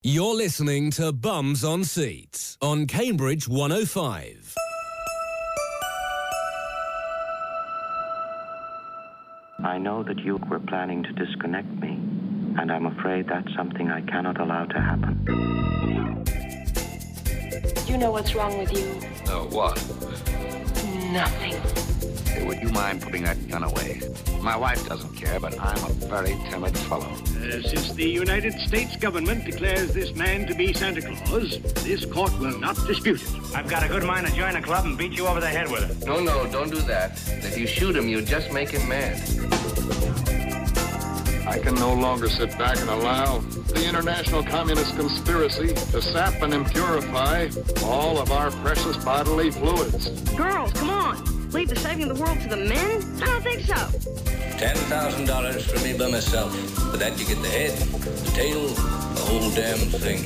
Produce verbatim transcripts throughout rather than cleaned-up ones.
You're listening to Bums on Seats on Cambridge one oh five. I know that you were planning to disconnect me, and I'm afraid that's something I cannot allow to happen. You know what's wrong with you? Oh, what? Nothing. Hey, would you mind putting that gun away? My wife doesn't care, but I'm a very timid fellow. Uh, since the United States government declares this man to be Santa Claus, this court will not dispute it. I've got a good mind to join a club and beat you over the head with it. No, no, don't do that. If you shoot him, you just make him mad. I can no longer sit back and allow the international communist conspiracy to sap and impurify all of our precious bodily fluids. Girls, come on. Leave the saving of the world to the men? I don't think so. Ten thousand dollars for me by myself. For that you get the head, the tail, the whole damn thing.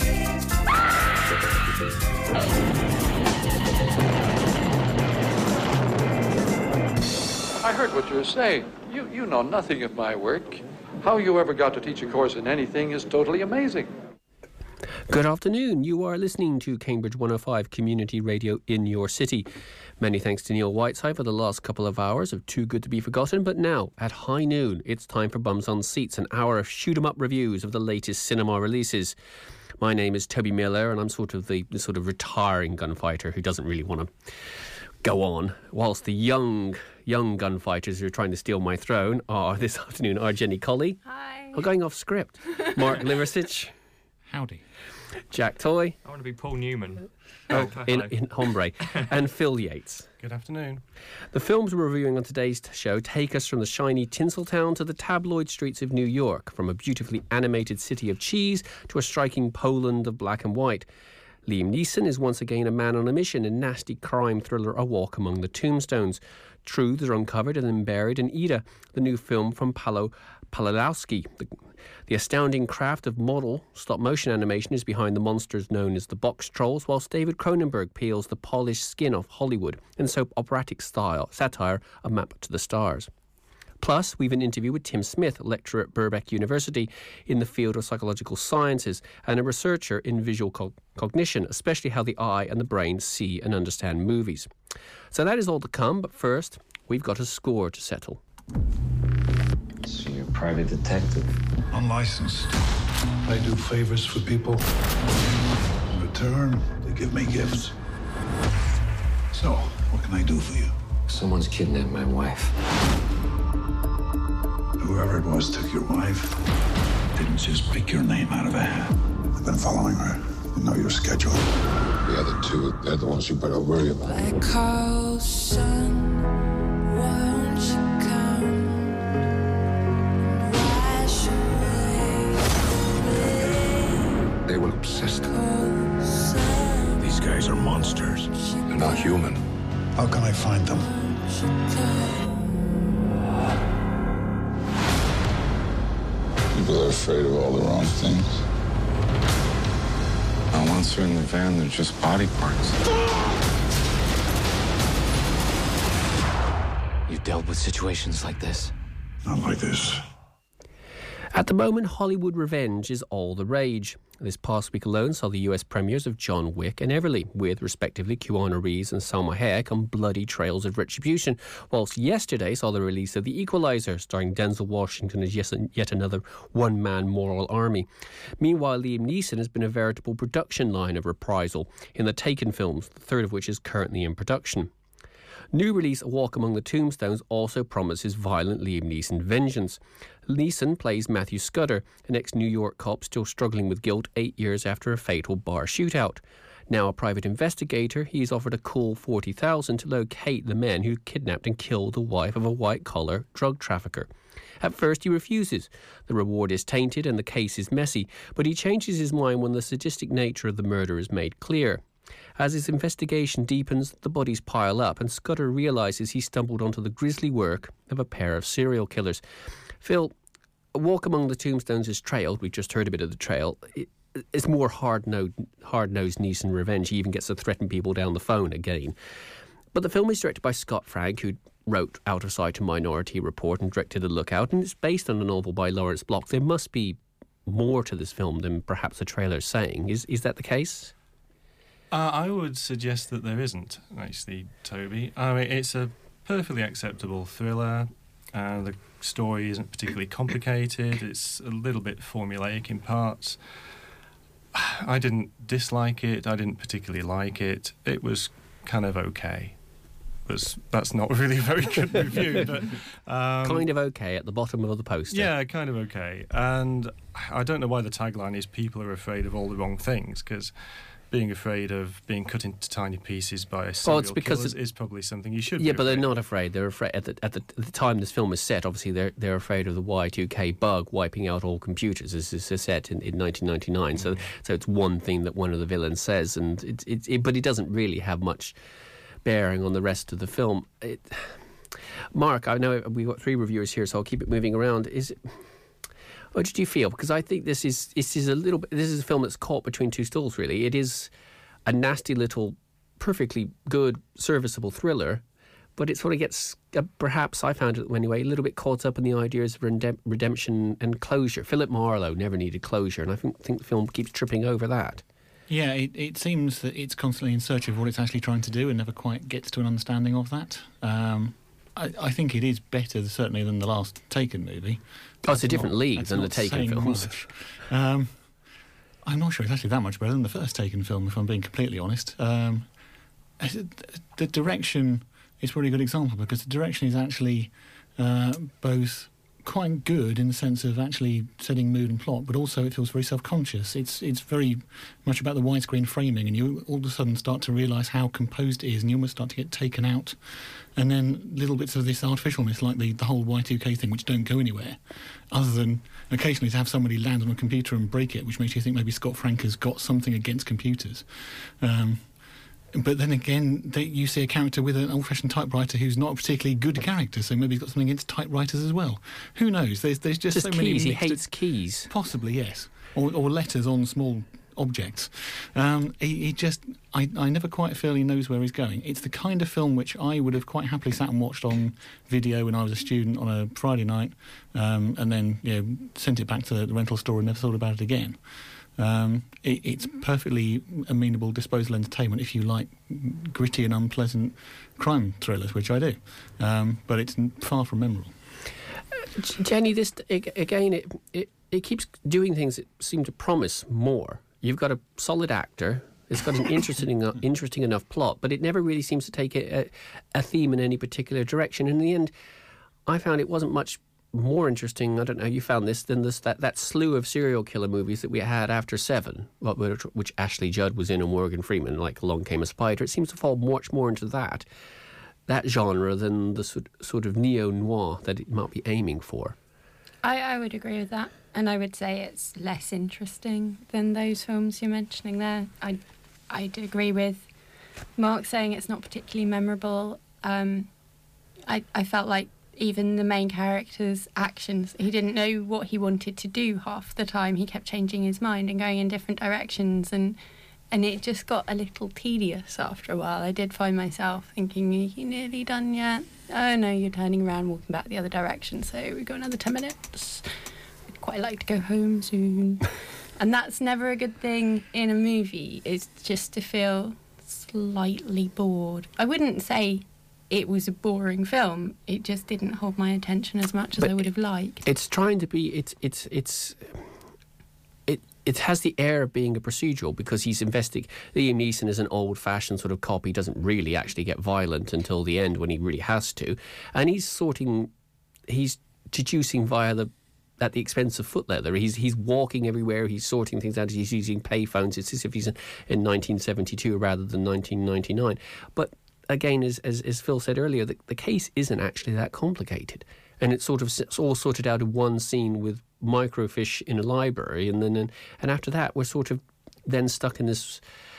I heard what you were saying. You, you know nothing of my work. How you ever got to teach a course in anything is totally amazing. Good afternoon. You are listening to Cambridge one oh five Community Radio in your city. Many thanks to Neil Whiteside for the last couple of hours of Too Good to Be Forgotten. But now, at high noon, it's time for Bums on Seats, an hour of shoot-em-up reviews of the latest cinema releases. My name is Toby Miller, and I'm sort of the, the sort of retiring gunfighter who doesn't really want to go on, whilst the young, young gunfighters who are trying to steal my throne are, this afternoon, are Jenny Colley. Hi. We're going off script. Mark Liversidge. Howdy. Jack Toy. I want to be Paul Newman. Oh, in, in Hombre. And Phil Yates. Good afternoon. The films we're reviewing on today's show take us from the shiny Tinseltown to the tabloid streets of New York, from a beautifully animated city of cheese to a striking Poland of black and white. Liam Neeson is once again a man on a mission in nasty crime thriller A Walk Among the Tombstones. Truths are uncovered and then buried in Ida, the new film from Paolo Pawlikowski. The, the astounding craft of model stop-motion animation is behind the monsters known as the box trolls, whilst David Cronenberg peels the polished skin off Hollywood in soap operatic style satire A Map to the Stars. Plus, we've an interview with Tim Smith, lecturer at Birkbeck University in the field of psychological sciences and a researcher in visual co- cognition, especially how the eye and the brain see and understand movies. So that is all to come, but first, we've got a score to settle. So you're a private detective? Unlicensed. I do favors for people. In return, they give me gifts. So, what can I do for you? Someone's kidnapped my wife. Whoever it was took your wife. Didn't just pick your name out of a hat. I've been following her. I know your schedule. The other two, they're the ones you better worry about. I call, son, won't you come? Wash away. They were obsessed. These guys are monsters. They're not human. How can I find them? People are afraid of all the wrong things. And once they're in the van, they're just body parts. You've dealt with situations like this? Not like this. At the moment, Hollywood revenge is all the rage. This past week alone saw the U S premieres of John Wick and Everly, with respectively Keanu Reeves and Salma Hayek on bloody trails of retribution, whilst yesterday saw the release of The Equalizer, starring Denzel Washington as yet another one-man moral army. Meanwhile, Liam Neeson has been a veritable production line of reprisal in the Taken films, the third of which is currently in production. New release A Walk Among the Tombstones also promises violent Liam Neeson vengeance. Neeson plays Matthew Scudder, an ex-New York cop still struggling with guilt eight years after a fatal bar shootout. Now a private investigator, he is offered a cool forty thousand dollars to locate the men who kidnapped and killed the wife of a white-collar drug trafficker. At first he refuses. The reward is tainted and the case is messy, but he changes his mind when the sadistic nature of the murder is made clear. As his investigation deepens, the bodies pile up, and Scudder realises he stumbled onto the grisly work of a pair of serial killers. Phil, A Walk Among the Tombstones is trailed. We've just heard a bit of the trail. It, it's more hard-nosed, hard-nosed Neeson revenge. He even gets to threaten people down the phone again. But the film is directed by Scott Frank, who wrote Out of Sight and Minority Report and directed The Lookout, and it's based on a novel by Lawrence Block. There must be more to this film than perhaps the trailer's saying. Is is that the case? Uh, I would suggest that there isn't, actually, Toby. I mean, it's a perfectly acceptable thriller. Uh, the story isn't particularly complicated. It's a little bit formulaic in parts. I didn't dislike it. I didn't particularly like it. It was kind of okay. That's, that's not really a very good review, but... Um, kind of okay at the bottom of the poster. Yeah, kind of okay. And I don't know why the tagline is people are afraid of all the wrong things, because being afraid of being cut into tiny pieces by a serial well, it's because killer is probably something you should yeah, be but they're afraid not afraid. They're afraid at the, at, the, at the time this film is set. Obviously, they're they're afraid of the Y two K bug wiping out all computers. This is set in, in nineteen ninety-nine, mm-hmm. so so it's one thing that one of the villains says, and it, it, it but it doesn't really have much bearing on the rest of the film. It, Mark, I know we've got three reviewers here, so I'll keep it moving around. Is it, what did you feel? Because I think this is this is a little bit. This is a film that's caught between two stools. Really, it is a nasty little, perfectly good, serviceable thriller, but it sort of gets, uh, perhaps I found it anyway, a little bit caught up in the ideas of redem- redemption and closure. Philip Marlowe never needed closure, and I think, think the film keeps tripping over that. Yeah, it, it seems that it's constantly in search of what it's actually trying to do and never quite gets to an understanding of that. Um, I, I think it is better, certainly, than the last Taken movie. Oh, it's a different not, league than the Taken films. Um, I'm not sure it's actually that much better than the first Taken film, if I'm being completely honest. Um, the direction is probably a good example, because the direction is actually uh, both quite good in the sense of actually setting mood and plot, but also it feels very self-conscious. It's it's very much about the widescreen framing, and you all of a sudden start to realise how composed it is, and you almost start to get taken out. And then little bits of this artificialness, like the, the whole Y two K thing, which don't go anywhere, other than occasionally to have somebody land on a computer and break it, which makes you think maybe Scott Frank has got something against computers. Um, but then again, they, you see a character with an old-fashioned typewriter who's not a particularly good character, so maybe he's got something against typewriters as well. Who knows? There's, there's just, just so keys. many... He hates keys. Possibly, yes. Or, or letters on small objects. Um, he, he just... I, I never quite feel he knows where he's going. It's the kind of film which I would have quite happily sat and watched on video when I was a student on a Friday night, um, and then, you know, sent it back to the rental store and never thought about it again. Um, it, it's perfectly amenable disposal entertainment if you like gritty and unpleasant crime thrillers, which I do. Um, but it's far from memorable. Uh, Jenny, this again, it, it it keeps doing things that seem to promise more. You've got a solid actor. It's got an interesting, uh, interesting enough plot, but it never really seems to take a, a, a theme in any particular direction. In the end, I found it wasn't much more interesting, I don't know how you found this, than this that, that slew of serial killer movies that we had after Seven, which Ashley Judd was in and Morgan Freeman, like Along Came a Spider. It seems to fall much more into that that genre than the sort, sort of neo-noir that it might be aiming for. I, I would agree with that, and I would say it's less interesting than those films you're mentioning there. I, I'd agree with Mark saying it's not particularly memorable. Um, I, I felt like even the main character's actions, he didn't know what he wanted to do half the time. He kept changing his mind and going in different directions, and and it just got a little tedious after a while. I did find myself thinking, are you nearly done yet? Oh no, you're turning around, walking back the other direction, so we've got another ten minutes. I'd quite like to go home soon. And that's never a good thing in a movie, is just to feel slightly bored. I wouldn't say it was a boring film. It just didn't hold my attention as much as but I would have liked. It's trying to be. It's it's it's. It it has the air of being a procedural because he's investigating. Liam Neeson is an old-fashioned sort of cop. He doesn't really actually get violent until the end when he really has to, and he's sorting. He's deducing via the. At the expense of foot leather. He's he's walking everywhere, he's sorting things out, he's using payphones. It's as if he's in, in nineteen seventy-two rather than nineteen ninety-nine. But again, as as, as Phil said earlier, the, the case isn't actually that complicated. And it's sort of it's all sorted out in one scene with microfiche in a library, and then and, and after that we're sort of then stuck in this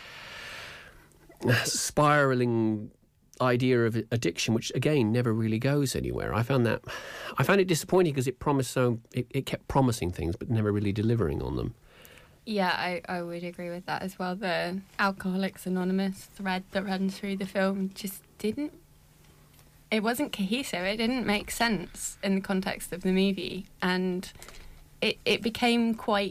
spiralling idea of addiction, which again never really goes anywhere. I found that I found it disappointing because it promised so it, it kept promising things but never really delivering on them. Yeah, I, I would agree with that as well. The Alcoholics Anonymous thread that runs through the film just didn't it wasn't cohesive. It didn't make sense in the context of the movie, and it, it became quite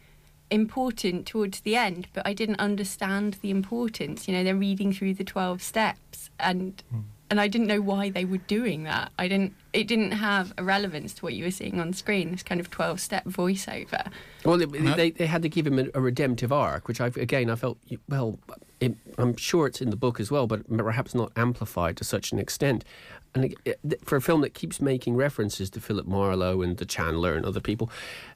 important towards the end, but I didn't understand the importance. You know, they're reading through the twelve steps, and mm. and I didn't know why they were doing that. I didn't. It didn't have a relevance to what you were seeing on screen. This kind of twelve-step voiceover. Well, they, they, they had to give him a, a redemptive arc, which I again I felt well. It, I'm sure it's in the book as well, but perhaps not amplified to such an extent. And it, it, for a film that keeps making references to Philip Marlowe and to Chandler and other people,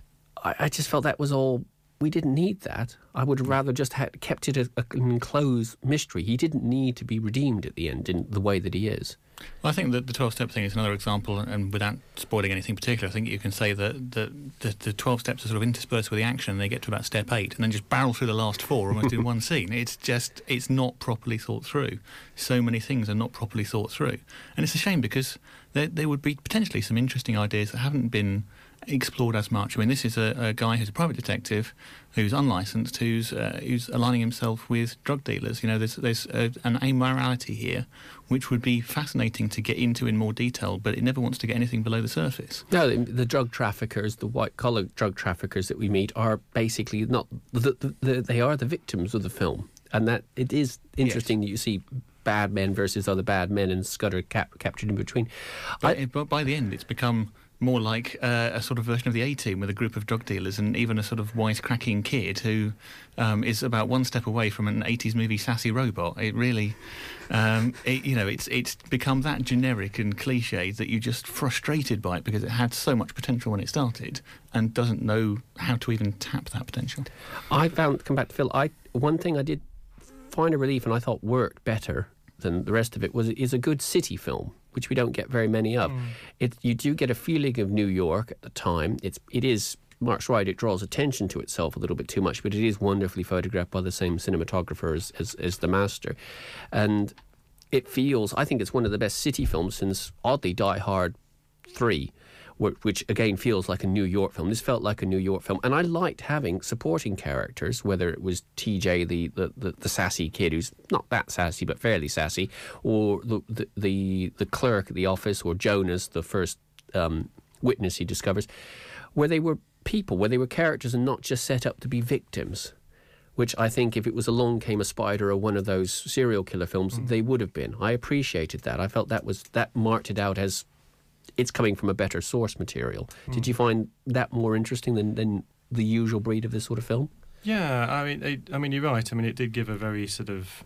I, I just felt that was all. We didn't need that. I would have rather just had kept it a, a, an enclosed mystery. He didn't need to be redeemed at the end in the way that he is. Well, I think that the twelve-step thing is another example, and without spoiling anything particular, I think you can say that the, the, the twelve steps are sort of interspersed with the action, and they get to about step eight, and then just barrel through the last four almost in one scene. It's just, it's not properly thought through. So many things are not properly thought through. And it's a shame because there, there would be potentially some interesting ideas that haven't been explored as much. I mean, this is a, a guy who's a private detective, who's unlicensed, who's uh, who's aligning himself with drug dealers. You know, there's there's a, an amorality here, which would be fascinating to get into in more detail, but it never wants to get anything below the surface. No, the, the drug traffickers, the white-collar drug traffickers that we meet, are basically not the, the, the, they are the victims of the film, and that it is interesting yes. that you see bad men versus other bad men and Scudder cap, captured in between. But, I, but by the end, it's become more like uh, a sort of version of the A-Team with a group of drug dealers and even a sort of wisecracking kid who um, is about one step away from an eighties movie sassy robot. It really, um, it, you know, it's it's become that generic and cliched that you're just frustrated by it because it had so much potential when it started and doesn't know how to even tap that potential. I found, come back to Phil, I one thing I did find a relief and I thought worked better than the rest of it was is a good city film, which we don't get very many of. Mm. It, you do get a feeling of New York at the time. It's, it is, Mark's right, it draws attention to itself a little bit too much, but it is wonderfully photographed by the same cinematographer as, as, as The Master. And it feels, I think it's one of the best city films since, oddly, Die Hard three, which again feels like a New York film. This felt like a New York film, and I liked having supporting characters, whether it was T J, the the, the, the sassy kid who's not that sassy but fairly sassy, or the the the, the clerk at the office, or Jonas, the first um, witness he discovers, where they were people, where they were characters and not just set up to be victims. Which I think if it was Along Came a Spider or one of those serial killer films, mm. they would have been. I appreciated that. I felt that was that marked it out as it's coming from a better source material. Mm. Did you find that more interesting than, than the usual breed of this sort of film? Yeah, I mean, it, I mean, you're right. I mean, it did give a very sort of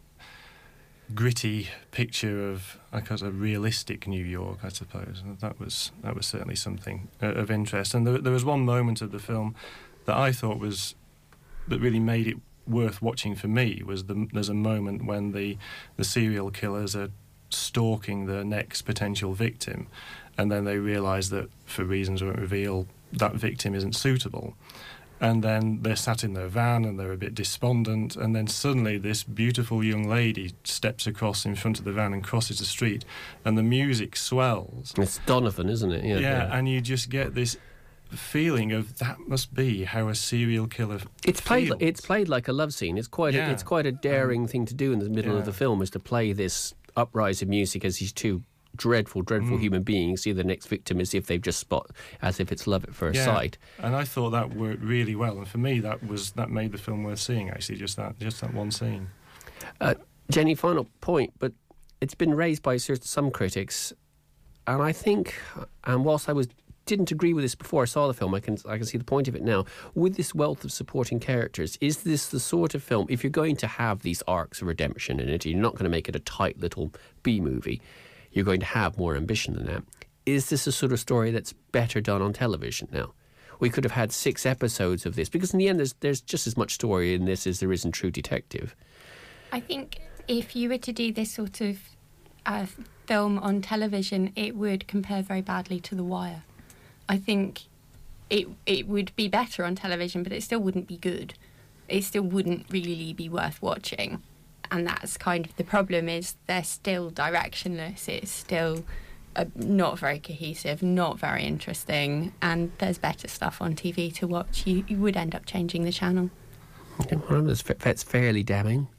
gritty picture of, like, a realistic New York, I suppose. And that was that was certainly something of interest. And there, there was one moment of the film that I thought was that really made it worth watching for me. Was the, there's a moment when the the serial killers are stalking the next potential victim, and then they realise that, for reasons I won't reveal, that victim isn't suitable. And then they're sat in their van and they're a bit despondent, and then suddenly this beautiful young lady steps across in front of the van and crosses the street, and the music swells. It's Donovan, isn't it? Yeah, yeah, yeah. And you just get this feeling of that must be how a serial killer it's played feels. It's played like a love scene. It's quite yeah. a, it's quite a daring um, thing to do in the middle yeah. of the film, is to play this uprising music as these two dreadful, dreadful mm. human beings see the next victim as if they've just spot, as if it's love at first yeah. sight. And I thought that worked really well, and for me that was that made the film worth seeing. Actually, just that just that one scene. Uh, Jenny, final point, but it's been raised by some critics, and I think, and whilst I was didn't agree with this before I saw the film, I can I can see the point of it now. With this wealth of supporting characters, is this the sort of film, if you're going to have these arcs of redemption in it, you're not going to make it a tight little B-movie, you're going to have more ambition than that. Is this a sort of story that's better done on television now? We could have had six episodes of this, because in the end there's, there's just as much story in this as there is in True Detective. I think if you were to do this sort of uh, film on television, it would compare very badly to The Wire. I think it it would be better on television, but it still wouldn't be good. It still wouldn't really be worth watching. And that's kind of the problem, is they're still directionless. It's still uh, not very cohesive, not very interesting, and there's better stuff on T V to watch. You, you would end up changing the channel. Well, that's, that's fairly damning.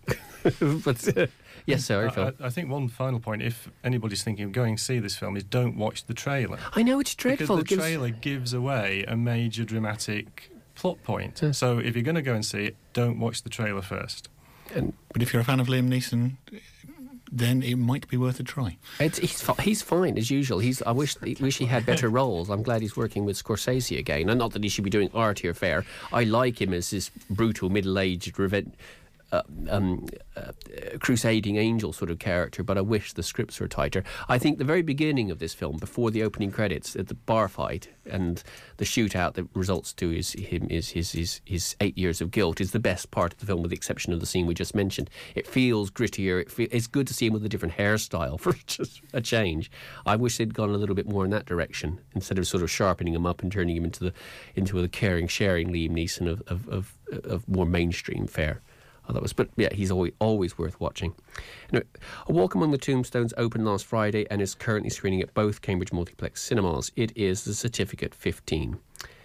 but uh, yes, sorry, Phil. I, I think one final point, if anybody's thinking of going to see this film, is don't watch the trailer. I know, it's dreadful. Because the It gives- trailer gives away a major dramatic plot point. So if you're going to go and see it, don't watch the trailer first. And, but if you're a fan of Liam Neeson, then it might be worth a try. It's, he's fi- he's fine as usual. He's I wish wish he had better roles. I'm glad he's working with Scorsese again, and not that he should be doing artier fare. I like him as this brutal middle-aged revenge. Uh, um, uh, crusading angel sort of character, but I wish the scripts were tighter. I think the very beginning of this film, before the opening credits, at the bar fight and the shootout that results to his him is his, his his eight years of guilt, is the best part of the film, with the exception of the scene we just mentioned. It feels grittier. It fe- it's good to see him with a different hairstyle for just a change. I wish they'd gone a little bit more in that direction instead of sort of sharpening him up and turning him into the into a caring, sharing Liam Neeson of of of, of more mainstream fare. Oh, that was, but yeah, he's always, always worth watching. Anyway, A Walk Among the Tombstones opened last Friday and is currently screening at both Cambridge Multiplex cinemas. It is The Certificate fifteen.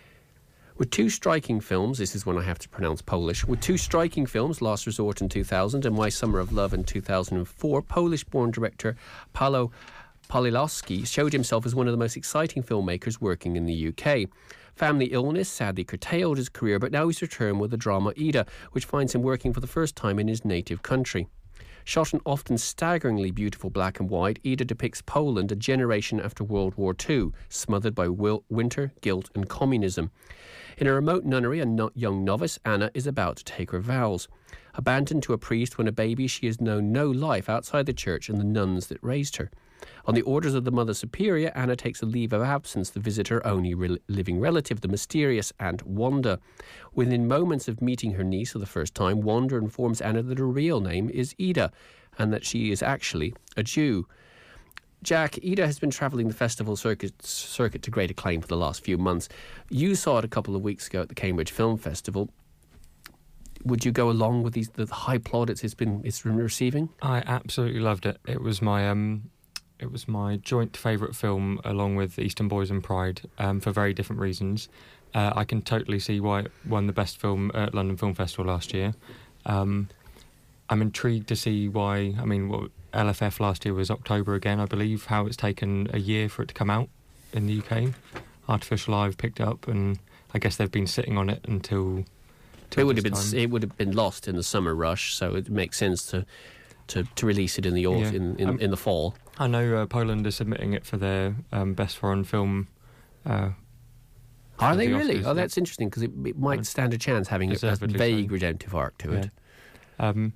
With two striking films, this is one I have to pronounce Polish, with two striking films, Last Resort in two thousand and My Summer of Love in two thousand four, Polish-born director Paolo Pawlikowski showed himself as one of the most exciting filmmakers working in the U K. Family illness sadly curtailed his career, but now he's returned with the drama Ida, which finds him working for the first time in his native country. Shot in often staggeringly beautiful black and white, Ida depicts Poland a generation after World War Two, smothered by wil- winter, guilt and communism. In a remote nunnery, a no- young novice, Anna, is about to take her vows. Abandoned to a priest when a baby, she has known no life outside the church and the nuns that raised her. On the orders of the Mother Superior, Anna takes a leave of absence to visit her only re- living relative, the mysterious Aunt Wanda. Within moments of meeting her niece for the first time, Wanda informs Anna that her real name is Ida and that she is actually a Jew. Jack, Ida has been travelling the festival circuit, circuit to great acclaim for the last few months. You saw it a couple of weeks ago at the Cambridge Film Festival. Would you go along with these the high plaudits it's been it's been receiving? I absolutely loved it. It was my um, it was my joint favourite film, along with Eastern Boys and Pride, um, for very different reasons. Uh, I can totally see why it won the best film at London Film Festival last year. Um, I'm intrigued to see why. I mean, what L F F last year was October again, I believe. How it's taken a year for it to come out in the U K. Artificial Eye picked it up, and I guess they've been sitting on it until. It would have been time. it would have been lost in the summer rush, so it makes sense to to, to release it in the autumn, Yeah. in in, Um, in the fall. I know uh, Poland are submitting it for their um, best foreign film. Uh, Are for they the really? Oscars, Oh, yeah. that's interesting, because it, it might stand a chance having a, a Deservedly vague so. redemptive arc to it. Yeah. Um,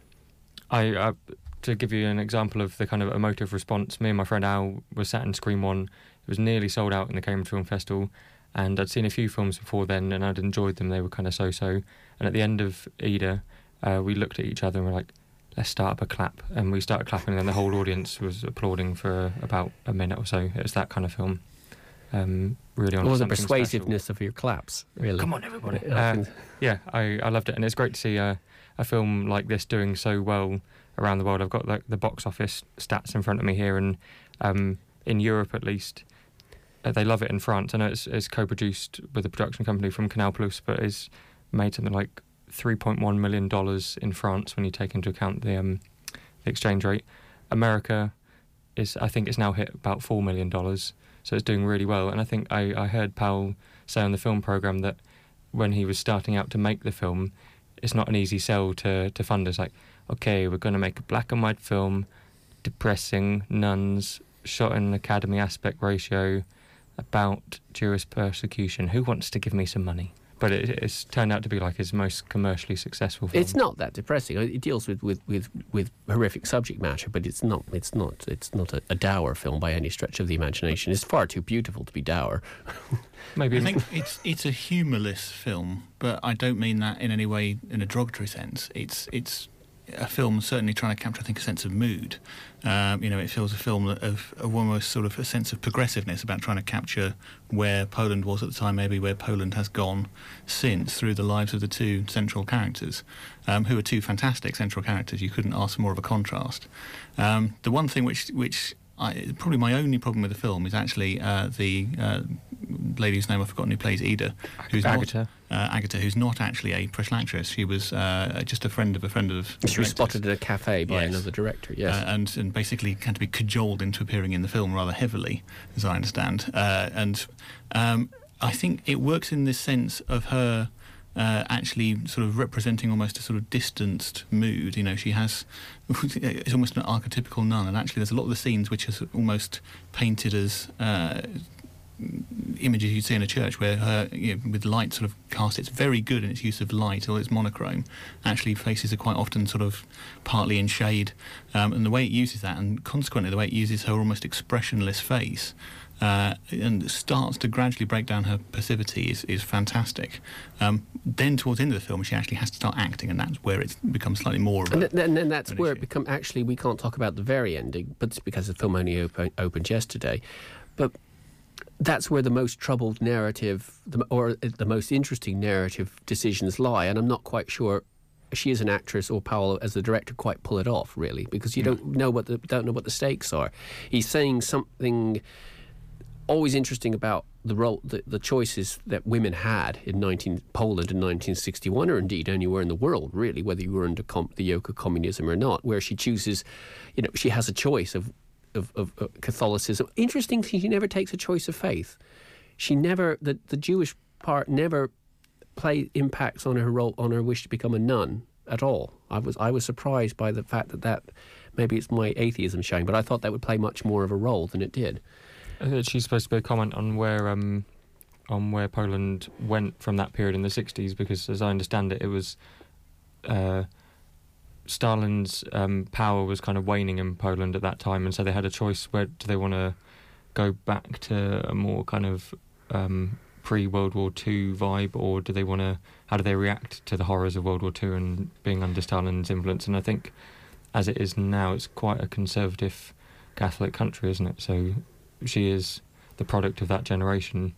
I uh, to give you an example of the kind of emotive response, me and my friend Al were sat in Screen One. It was nearly sold out in the Cambridge Film Festival, and I'd seen a few films before then, and I'd enjoyed them. They were kind of so-so. And at the end of Ida, uh, we looked at each other and were like, let's start up a clap. And we started clapping, and then the whole audience was applauding for about a minute or so. It was that kind of film. Um, really on What was the something persuasiveness special. of your claps, really? Come on, everybody. I Uh, can- yeah, I, I loved it. And it's great to see a, a film like this doing so well around the world. I've got like the box office stats in front of me here, and um, in Europe at least, uh, they love it in France. I know it's, it's co-produced with a production company from Canal Plus, but it's made something like three point one million dollars in France when you take into account the, um, the exchange rate. America is, I think it's now hit about four million dollars, so it's doing really well. And I think I, I heard Powell say on the film programme that when he was starting out to make the film, it's not an easy sell to, to funders. Like, okay, we're going to make a black and white film, depressing, nuns, shot in an Academy aspect ratio, about Jewish persecution. Who wants to give me some money? But it, it's turned out to be like his most commercially successful film. It's not that depressing. It deals with, with, with, with horrific subject matter, but it's not it's not it's not a, a dour film by any stretch of the imagination. It's far too beautiful to be dour. Maybe I think it's it's a humourless film, but I don't mean that in any way in a derogatory sense. It's it's a film certainly trying to capture, I think, a sense of mood. Um, you know, it feels a film of, of almost sort of a sense of progressiveness about trying to capture where Poland was at the time, maybe where Poland has gone since, through the lives of the two central characters, um, who are two fantastic central characters. You couldn't ask for more of a contrast. Um, the one thing which which I, probably my only problem with the film is actually uh, the uh, lady whose name I've forgotten who plays Ida, who's Agatha. not uh, Agatha, who's not actually a professional actress. She was uh, just a friend of a friend of the She was spotted at a cafe by Yes. another director, yes. Uh, and, and basically had to be cajoled into appearing in the film rather heavily, as I understand. Uh, and um, I think it works in this sense of her uh, actually sort of representing almost a sort of distanced mood. You know, she has... it's almost an archetypical nun, and actually there's a lot of the scenes which are almost painted as... Uh, images you'd see in a church where her, you know, with light sort of cast, it's very good in its use of light, or its monochrome. Actually, faces are quite often sort of partly in shade, um, and the way it uses that, and consequently the way it uses her almost expressionless face, uh, and starts to gradually break down her passivity is, is fantastic. Um, then towards the end of the film, she actually has to start acting, and that's where it becomes slightly more of a... And then, then that's where issue. It becomes... Actually, we can't talk about the very ending, but it's because the film only open, opened yesterday. But that's where the most troubled narrative, the, or the most interesting narrative decisions lie, and I'm not quite sure she as an actress or Powell as the director quite pull it off, really, because you don't know what the don't know what the stakes are. He's saying something always interesting about the role, the, the choices that women had in nineteen Poland in nineteen sixty-one, or indeed anywhere in the world, really, whether you were under com- the yoke of communism or not, where she chooses, you know, she has a choice of. Of, of, of Catholicism. Interesting thing, she never takes a choice of faith. She never, the, the Jewish part never play impacts on her role, on her wish to become a nun at all. I was I was surprised by the fact that that, maybe it's my atheism showing, but I thought that would play much more of a role than it did. I think she's supposed to be a comment on where um, on where Poland went from that period in the sixties, because as I understand it, it was uh, Stalin's um, power was kind of waning in Poland at that time, and so they had a choice: where do they want to go back to a more kind of um, pre-World War Two vibe, or do they want to? How do they react to the horrors of World War Two and being under Stalin's influence? And I think, as it is now, it's quite a conservative Catholic country, isn't it? So she is the product of that generation,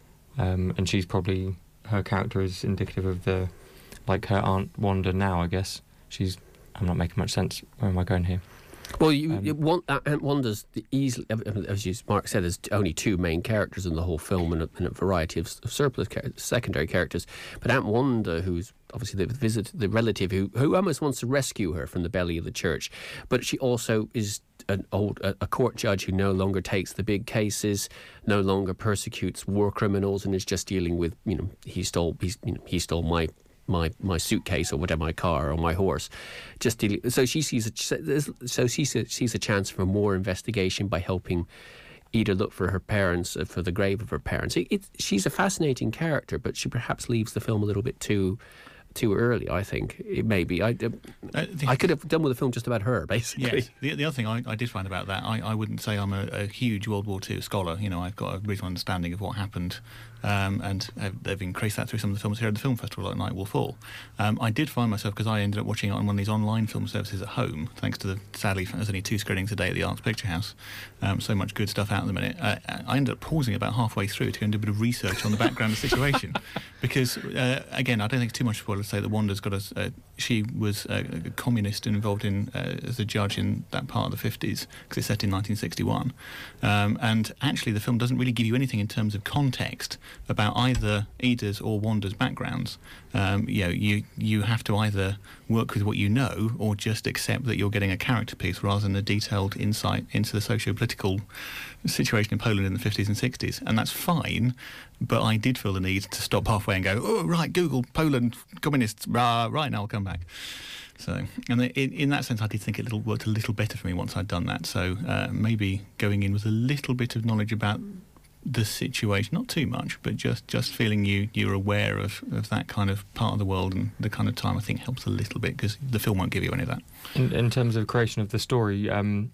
um, and she's probably, her character is indicative of the, like her Aunt Wanda now, I guess. She's. I'm not making much sense. Where am I going here? Well, you, um, you want that Aunt Wanda's the easily, as you, Mark said, there's only two main characters in the whole film, and a, and a variety of, of surplus char- secondary characters. But Aunt Wanda, who's obviously the visit, the relative who who almost wants to rescue her from the belly of the church, but she also is an old a, a court judge who no longer takes the big cases, no longer persecutes war criminals, and is just dealing with, you know, he stole he's, you know, he stole my. my my suitcase or whatever, my car or my horse, just dealing. So she sees a so she sees a chance for more investigation by helping Ida look for her parents, uh, for the grave of her parents. It, it, she's a fascinating character, but she perhaps leaves the film a little bit too too early. I think it may be. I, uh, I could have done with a film just about her, basically. Yes. The, the other thing I, I did find about that, I, I wouldn't say I'm a, a huge World War Two scholar. You know, I've got a reasonable understanding of what happened. Um, and have, they've increased that through some of the films here at the film festival, like Night Will Fall. Um, I did find myself, because I ended up watching it on one of these online film services at home, thanks to the, sadly, there's only two screenings a day at the Arts Picture House, um, so much good stuff out at the minute. Uh, I ended up pausing about halfway through to go and do a bit of research on the background of the situation, because, uh, again, I don't think it's too much spoiler to say that Wanda's got a, uh, she was a, a communist and involved in, uh, as a judge in that part of the fifties, because it's set in nineteen sixty-one. Um, and actually the film doesn't really give you anything in terms of context about either Ida's or Wanda's backgrounds. Um, you know, you you have to either work with what you know or just accept that you're getting a character piece rather than a detailed insight into the socio-political situation in Poland in the fifties and sixties. And that's fine, but I did feel the need to stop halfway and go, oh, right, Google, Poland, communists, rah, right, now I'll come back. So, and in, in that sense, I did think it little, worked a little better for me once I'd done that. So uh, maybe going in with a little bit of knowledge about the situation, not too much, but just, just feeling you, you're aware of, of that kind of part of the world and the kind of time, I think helps a little bit, because the film won't give you any of that. In, in terms of creation of the story, um,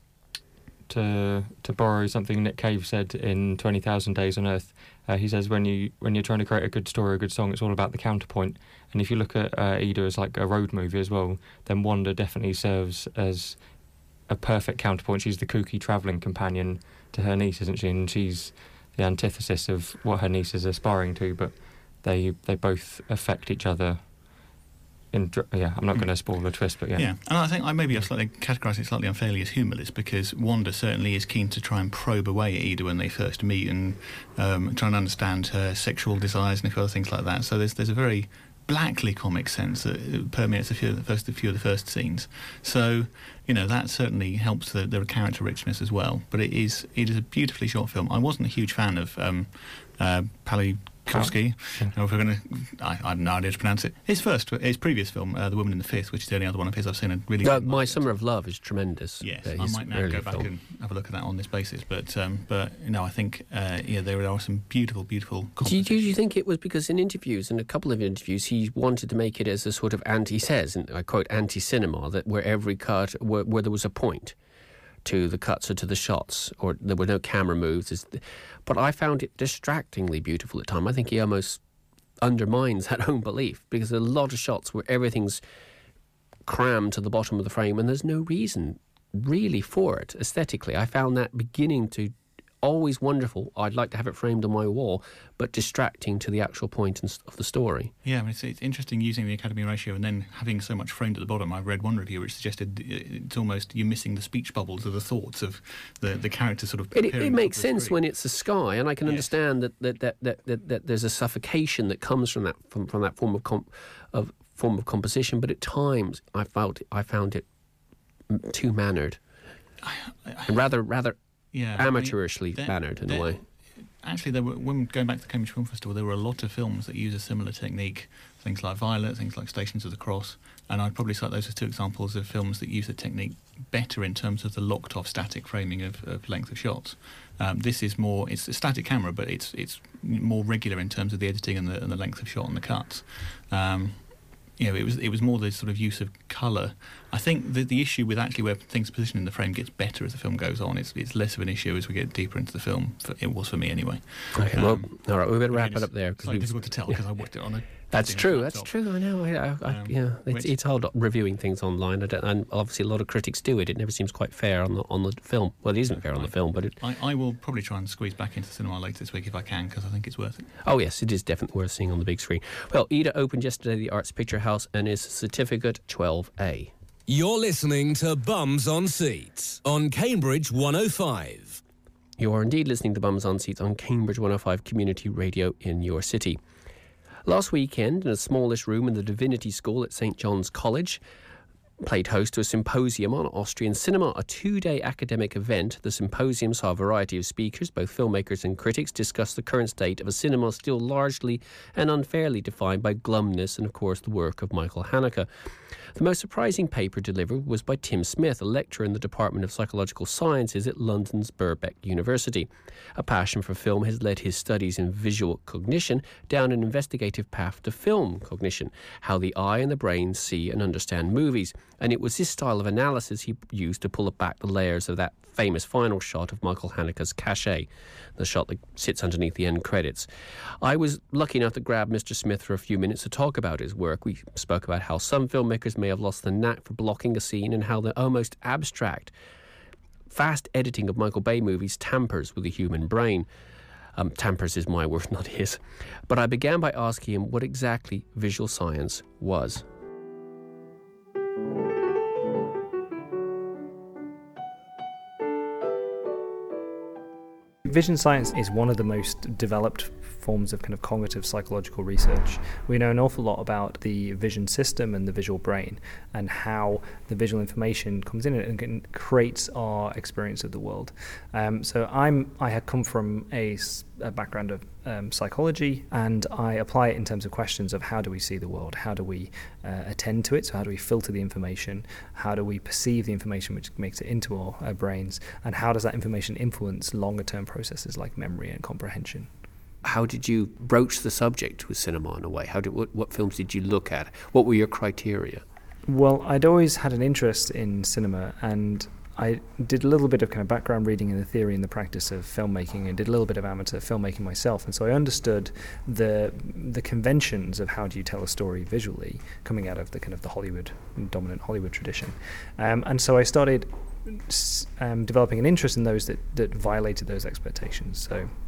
to to borrow something Nick Cave said in twenty thousand Days on Earth, uh, he says when, you, when you're trying to create a good story, a good song, it's all about the counterpoint. And if you look at uh, Ida as like a road movie as well, then Wanda definitely serves as a perfect counterpoint. She's the kooky travelling companion to her niece, isn't she? And she's the antithesis of what her niece is aspiring to, but they they both affect each other in, yeah, I'm not going to spoil the twist, but yeah. Yeah, and I think I maybe I've slightly categorised it slightly unfairly as humourless, because Wanda certainly is keen to try and probe away at Ida when they first meet, and um, try and understand her sexual desires and a few other things like that. So there's there's a very blackly comic sense that permeates a few of the first, a few of the first scenes. So, you know, that certainly helps the, the character richness as well. But it is it is a beautifully shot film. I wasn't a huge fan of um, uh, Pali. Kowski, yeah. If we're going to, I, I have no idea to pronounce it. His first, his previous film, uh, The Woman in the Fifth, which is the only other one of his I've seen. A really, uh, My Summer of Love is tremendous. Yes, I might now go back film. and have a look at that on this basis. But, um, but you know, I think, uh, yeah, there are some beautiful, beautiful. Do you, do you think it was because in interviews, in a couple of interviews, he wanted to make it as a sort of anti? He says, and I quote, anti-cinema, that where every cut, where, where there was a point to the cuts or to the shots, or there were no camera moves. But I found it distractingly beautiful at times. I think he almost undermines that own belief, because there are a lot of shots where everything's crammed to the bottom of the frame and there's no reason really for it aesthetically. I found that beginning to always wonderful. I'd like to have it framed on my wall, but distracting to the actual point of the story. Yeah, I mean, it's, it's interesting using the Academy ratio and then having so much framed at the bottom. I read one review which suggested it's almost you're missing the speech bubbles of the thoughts of the, the character sort of. It, it makes sense when it's a sky, and I can yes. understand that that, that, that, that that there's a suffocation that comes from that from, from that form of com- of form of composition. But at times, I felt I found it too mannered, I, I, and rather rather. Yeah, amateurishly I mean, mannered in a way. Actually, there were, when going back to the Cambridge Film Festival, there were a lot of films that use a similar technique. Things like Violet, things like Stations of the Cross, and I'd probably cite those as two examples of films that use the technique better in terms of the locked-off static framing of, of length of shots. Um, this is more; it's a static camera, but it's it's more regular in terms of the editing and the, and the length of shot and the cuts. Um, You know, it was it was more the sort of use of colour. I think the the issue with actually where things are positioned in the frame gets better as the film goes on. It's it's less of an issue as we get deeper into the film. For, it was for me anyway. Okay, um, well, all right, we better wrap it up there. It's quite difficult to tell because yeah. I watched it on a. That's true. That's true. I know. I, I, um, yeah, it's, which, it's hard reviewing things online, I don't, and obviously a lot of critics do it. It never seems quite fair on the on the film. Well, it isn't fair right. on the film, but it, I, I will probably try and squeeze back into the cinema later this week if I can, because I think it's worth it. Oh yes, it is definitely worth seeing on the big screen. Well, Ida opened yesterday at the Arts Picture House and is Certificate twelve A. You're listening to Bums on Seats on Cambridge one oh five. You are indeed listening to Bums on Seats on Cambridge one oh five Community Radio in your city. Last weekend, in a smallish room in the Divinity School at St John's College, played host to a symposium on Austrian cinema, a two-day academic event. The symposium saw a variety of speakers, both filmmakers and critics, discuss the current state of a cinema still largely and unfairly defined by glumness and, of course, the work of Michael Haneke. The most surprising paper delivered was by Tim Smith, a lecturer in the Department of Psychological Sciences at London's Birkbeck University. A passion for film has led his studies in visual cognition down an investigative path to film cognition, how the eye and the brain see and understand movies. And it was this style of analysis he used to pull back the layers of that famous final shot of Michael Haneke's Cachet, the shot that sits underneath the end credits. I was lucky enough to grab Mister Smith for a few minutes to talk about his work. We spoke about how some filmmakers may have lost the knack for blocking a scene and how the almost abstract, fast editing of Michael Bay movies tampers with the human brain. Um, tampers is my word, not his. But I began by asking him what exactly visual science was. Vision science is one of the most developed forms of kind of cognitive psychological research. We know an awful lot about the vision system and the visual brain and how the visual information comes in it and creates our experience of the world. Um, so I'm I had come from a, a background of um, psychology, and I apply it in terms of questions of how do we see the world, how do we uh, attend to it, so how do we filter the information, how do we perceive the information which makes it into our, our brains, and how does that information influence longer term processes like memory and comprehension. How did you broach the subject with cinema in a way? How did what, what films did you look at? What were your criteria? Well, I'd always had an interest in cinema, and I did a little bit of kind of background reading in the theory and the practice of filmmaking, and did a little bit of amateur filmmaking myself, and so I understood the the conventions of how do you tell a story visually, coming out of the kind of the Hollywood dominant Hollywood tradition, um, and so I started um, developing an interest in those that that violated those expectations. So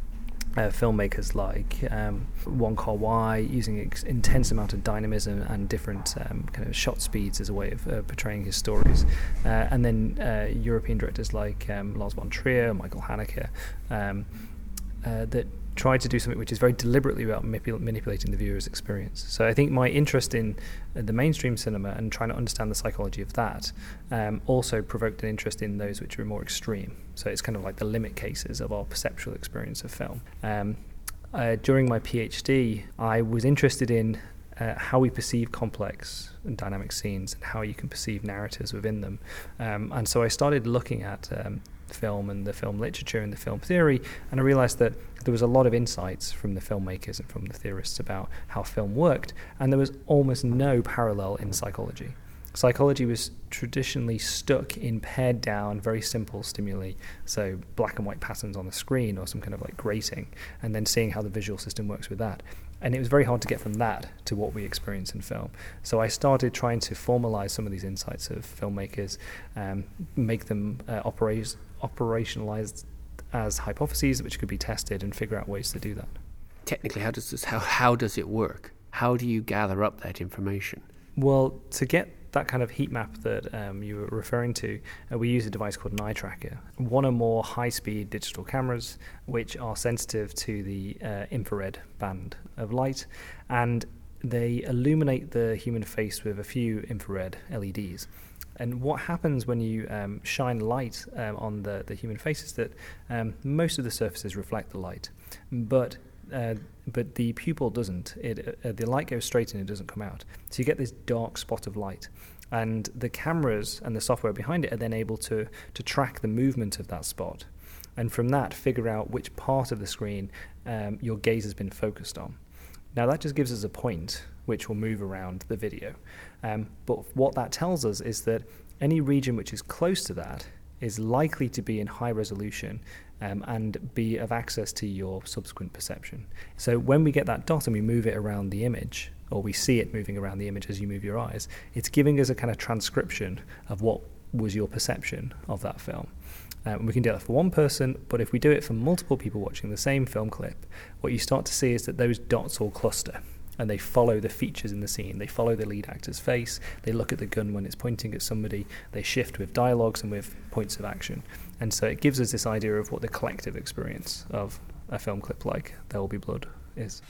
Uh, filmmakers like um, Wong Kar-wai using ex- intense amount of dynamism and different um, kind of shot speeds as a way of uh, portraying his stories, uh, and then uh, European directors like um, Lars von Trier, Michael Haneke, um, uh, that tried to do something which is very deliberately about manipul- manipulating the viewer's experience. So I think my interest in uh, the mainstream cinema and trying to understand the psychology of that um, also provoked an interest in those which are more extreme. So it's kind of like the limit cases of our perceptual experience of film. Um, uh, during my PhD, I was interested in uh, how we perceive complex and dynamic scenes and how you can perceive narratives within them. Um, and so I started looking at um, film and the film literature and the film theory, and I realized that there was a lot of insights from the filmmakers and from the theorists about how film worked, and there was almost no parallel in psychology. Psychology was traditionally stuck in pared down, very simple stimuli, so black and white patterns on the screen or some kind of like grating, and then seeing how the visual system works with that. And it was very hard to get from that to what we experience in film. So I started trying to formalize some of these insights of filmmakers, um, make them uh, operate, operationalized as hypotheses which could be tested, and figure out ways to do that. Technically, how does this? How how does it work? How do you gather up that information? Well, to get that kind of heat map that um, you were referring to, uh, we use a device called an eye tracker. One or more high-speed digital cameras which are sensitive to the uh, infrared band of light, and they illuminate the human face with a few infrared L E Ds. And what happens when you um, shine light um, on the, the human face is that um, most of the surfaces reflect the light, but uh, but the pupil doesn't. It, uh, the light goes straight in, it doesn't come out. So you get this dark spot of light. And the cameras and the software behind it are then able to, to track the movement of that spot. And from that, figure out which part of the screen um, your gaze has been focused on. Now that just gives us a point which will move around the video. Um, but what that tells us is that any region which is close to that is likely to be in high resolution um, and be of access to your subsequent perception. So when we get that dot and we move it around the image, or we see it moving around the image as you move your eyes, it's giving us a kind of transcription of what was your perception of that film. Um, we can do that for one person, but if we do it for multiple people watching the same film clip, what you start to see is that those dots all cluster, and they follow the features in the scene. They follow the lead actor's face, they look at the gun when it's pointing at somebody, they shift with dialogues and with points of action. And so it gives us this idea of what the collective experience of a film clip like There Will Be Blood is.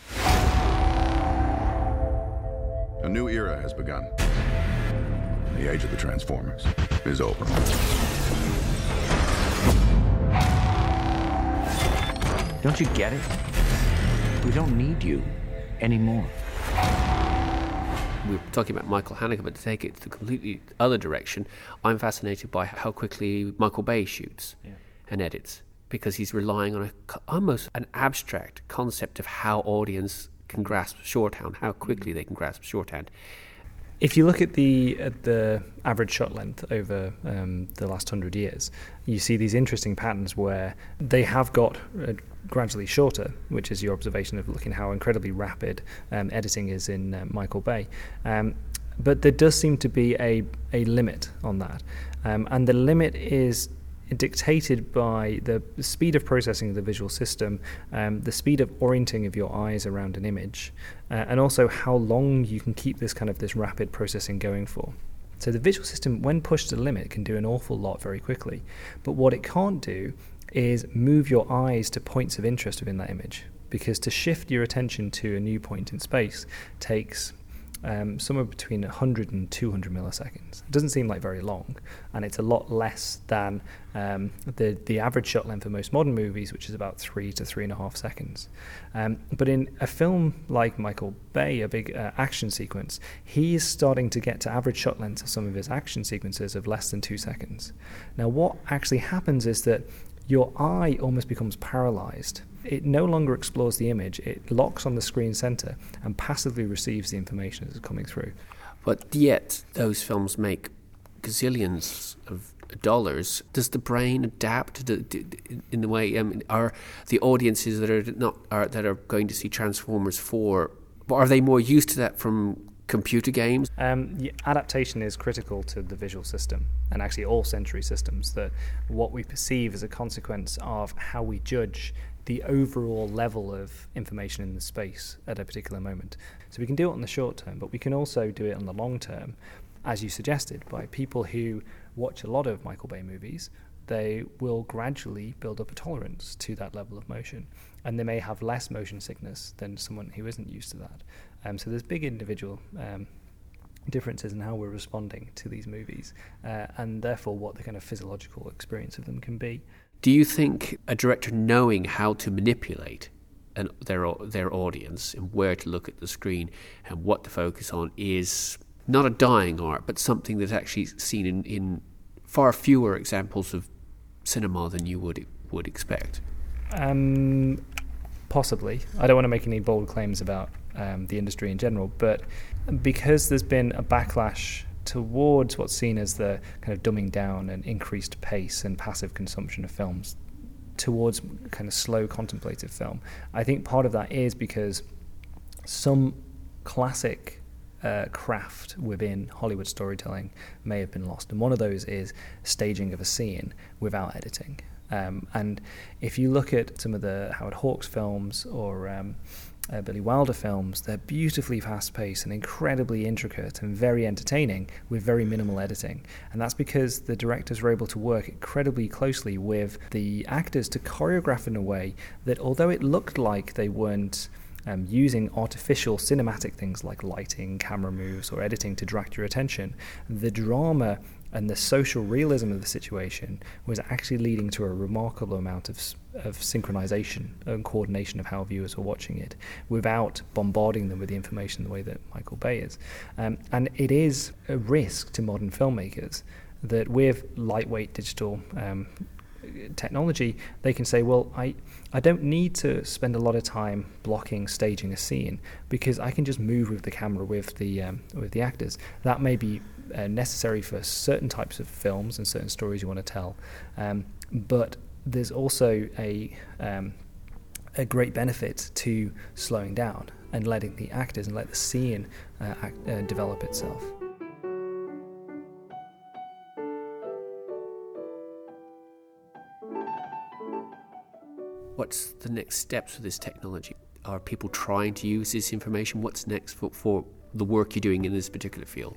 A new era has begun. The age of the Transformers is over. Don't you get it? We don't need you anymore. We were talking about Michael Haneke, but to take it to the completely other direction, I'm fascinated by how quickly Michael Bay shoots yeah. and edits, because he's relying on a, almost an abstract concept of how audience can grasp shorthand, how quickly they can grasp shorthand. If you look at the at the average shot length over um, the last hundred years, you see these interesting patterns where they have got uh, gradually shorter, which is your observation of looking how incredibly rapid um, editing is in uh, Michael Bay. Um, but there does seem to be a, a limit on that. Um, and the limit is dictated by the speed of processing of the visual system, um, the speed of orienting of your eyes around an image, uh, and also how long you can keep this kind of this rapid processing going for. So the visual system, when pushed to the limit, can do an awful lot very quickly. But what it can't do is move your eyes to points of interest within that image, because to shift your attention to a new point in space takes Um, somewhere between one hundred and two hundred milliseconds. It doesn't seem like very long, and it's a lot less than um, the the average shot length of most modern movies, which is about three to three and a half seconds. Um, but in a film like Michael Bay, a big uh, action sequence, he is starting to get to average shot lengths of some of his action sequences of less than two seconds. Now, what actually happens is that your eye almost becomes paralyzed. It no longer explores the image, it locks on the screen center and passively receives the information as it's coming through. But yet, those films make gazillions of dollars. Does the brain adapt to the, in the way, I mean, are the audiences that are not are, that are going to see Transformers four, are they more used to that from computer games? Um, yeah, adaptation is critical to the visual system, and actually all sensory systems, that what we perceive as a consequence of how we judge the overall level of information in the space at a particular moment. So we can do it on the short term, but we can also do it on the long term, as you suggested, by people who watch a lot of Michael Bay movies. They will gradually build up a tolerance to that level of motion, and they may have less motion sickness than someone who isn't used to that. Um, so there's big individual um, differences in how we're responding to these movies, uh, and therefore what the kind of physiological experience of them can be. Do you think a director knowing how to manipulate an, their their audience and where to look at the screen and what to focus on is not a dying art, but something that's actually seen in, in far fewer examples of cinema than you would would expect? Um, possibly. I don't want to make any bold claims about um, the industry in general, but because there's been a backlash towards what's seen as the kind of dumbing down and increased pace and passive consumption of films towards kind of slow contemplative film, I think part of that is because some classic uh, craft within Hollywood storytelling may have been lost, and one of those is staging of a scene without editing. Um, and if you look at some of the Howard Hawks films or um, uh, Billy Wilder films, they're beautifully fast-paced and incredibly intricate and very entertaining with very minimal editing. And that's because the directors were able to work incredibly closely with the actors to choreograph in a way that, although it looked like they weren't um, using artificial cinematic things like lighting, camera moves, or editing to direct your attention, the drama and the social realism of the situation was actually leading to a remarkable amount of of synchronization and coordination of how viewers were watching it without bombarding them with the information the way that Michael Bay is. Um, and it is a risk to modern filmmakers that with lightweight digital um, technology, they can say, well, I, I don't need to spend a lot of time blocking staging a scene because I can just move with the camera with the um, with the actors. That may be uh, necessary for certain types of films and certain stories you want to tell, um, but there's also a um, a great benefit to slowing down and letting the actors and let the scene uh, act, uh, develop itself. What's the next steps for this technology? Are people trying to use this information? What's next for, for the work you're doing in this particular field?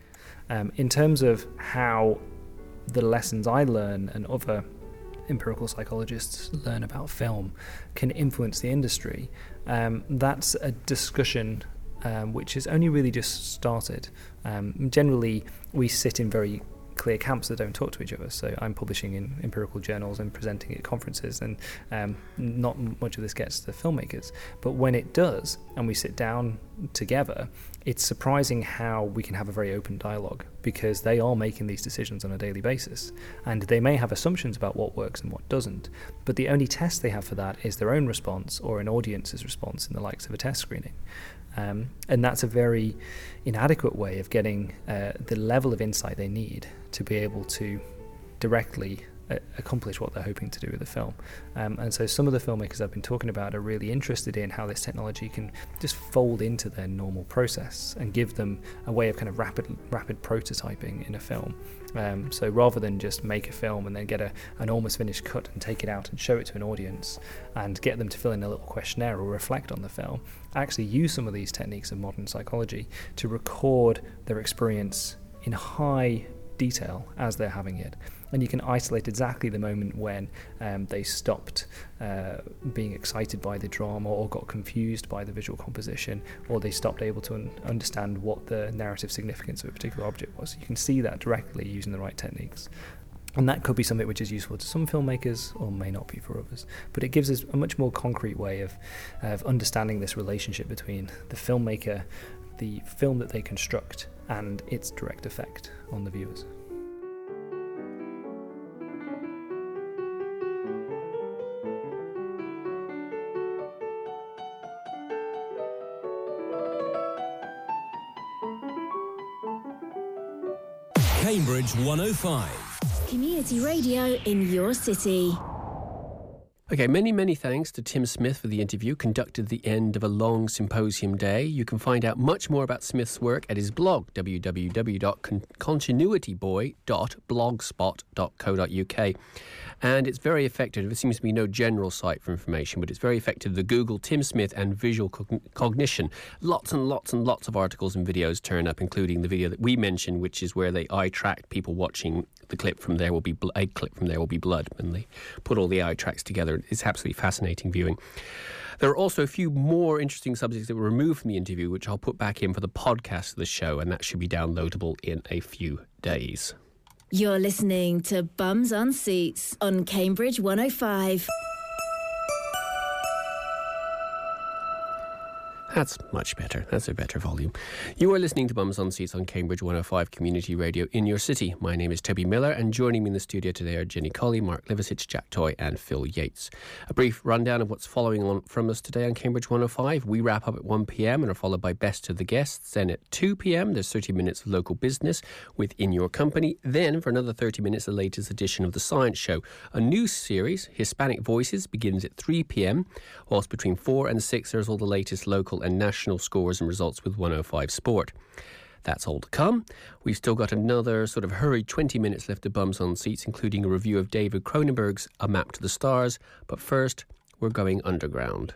Um, in terms of how the lessons I learn and other empirical psychologists learn about film can influence the industry, um, that's a discussion um, which has only really just started. Um, generally, we sit in very clear camps that don't talk to each other. So I'm publishing in empirical journals and presenting at conferences, and um, not much of this gets to filmmakers. But when it does, and we sit down together, it's surprising how we can have a very open dialogue, because they are making these decisions on a daily basis, and they may have assumptions about what works and what doesn't, but the only test they have for that is their own response or an audience's response in the likes of a test screening. Um, and that's a very inadequate way of getting uh, the level of insight they need to be able to directly uh, accomplish what they're hoping to do with the film. Um, and so some of the filmmakers I've been talking about are really interested in how this technology can just fold into their normal process and give them a way of kind of rapid rapid prototyping in a film. Um, so rather than just make a film and then get a, an almost finished cut and take it out and show it to an audience and get them to fill in a little questionnaire or reflect on the film, actually use some of these techniques of modern psychology to record their experience in high detail as they're having it. And you can isolate exactly the moment when um, they stopped uh, being excited by the drama or got confused by the visual composition, or they stopped able to un- understand what the narrative significance of a particular object was. You can see that directly using the right techniques. And that could be something which is useful to some filmmakers or may not be for others. But it gives us a much more concrete way of, of understanding this relationship between the filmmaker, the film that they construct, and its direct effect on the viewers. Cambridge one oh five. Community radio in your city. Okay, many, many thanks to Tim Smith for the interview, conducted at the end of a long symposium day. You can find out much more about Smith's work at his blog, w w w dot continuity boy dot blogspot dot co dot u k. And it's very effective. There seems to be no general site for information, but it's very effective. The Google Tim Smith and visual cogn- cognition. Lots and lots and lots of articles and videos turn up, including the video that we mentioned, which is where they eye track people watching the clip from There Will Be Bl- a clip from There Will Be Blood, and they put all the eye tracks together. It's absolutely fascinating viewing. There are also a few more interesting subjects that were removed from the interview, which I'll put back in for the podcast of the show, and that should be downloadable in a few days. You're listening to Bums on Seats on Cambridge one oh five. That's much better. That's a better volume. You are listening to Bums on Seats on Cambridge one oh five Community Radio in your city. My name is Toby Miller, and joining me in the studio today are Jenny Colley, Mark Liversidge, Jack Toy and Phil Yates. A brief rundown of what's following on from us today on Cambridge one oh five. We wrap up at one p.m. and are followed by Best of the Guests. Then at two p.m. there's thirty minutes of local business with In Your Company. Then for another thirty minutes, the latest edition of The Science Show. A new series, Hispanic Voices, begins at three p.m. Whilst between four and six there's all the latest local and national scores and results with one oh five Sport. That's all to come. We've still got another sort of hurried twenty minutes left of Bums on Seats, including a review of David Cronenberg's A Map to the Stars. But first, we're going underground.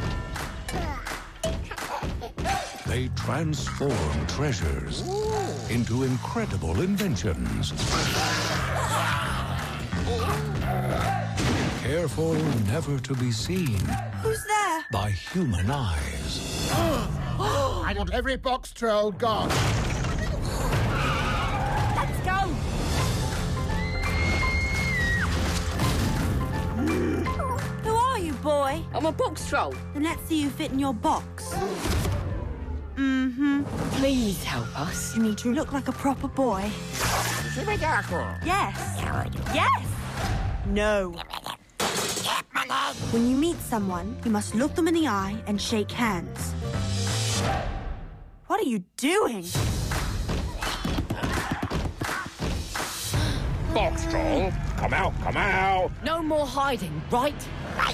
They transform treasures into incredible inventions. Careful never to be seen. Who's there? By human eyes. I want every box troll gone. Let's go. Who are you, boy? I'm a box troll. Then let's see you fit in your box. Mm-hmm. Please help us. You need to look like a proper boy. Yes. Yes. No. When you meet someone, you must look them in the eye and shake hands. What are you doing? Box troll, come out, come out. No more hiding, right? Right.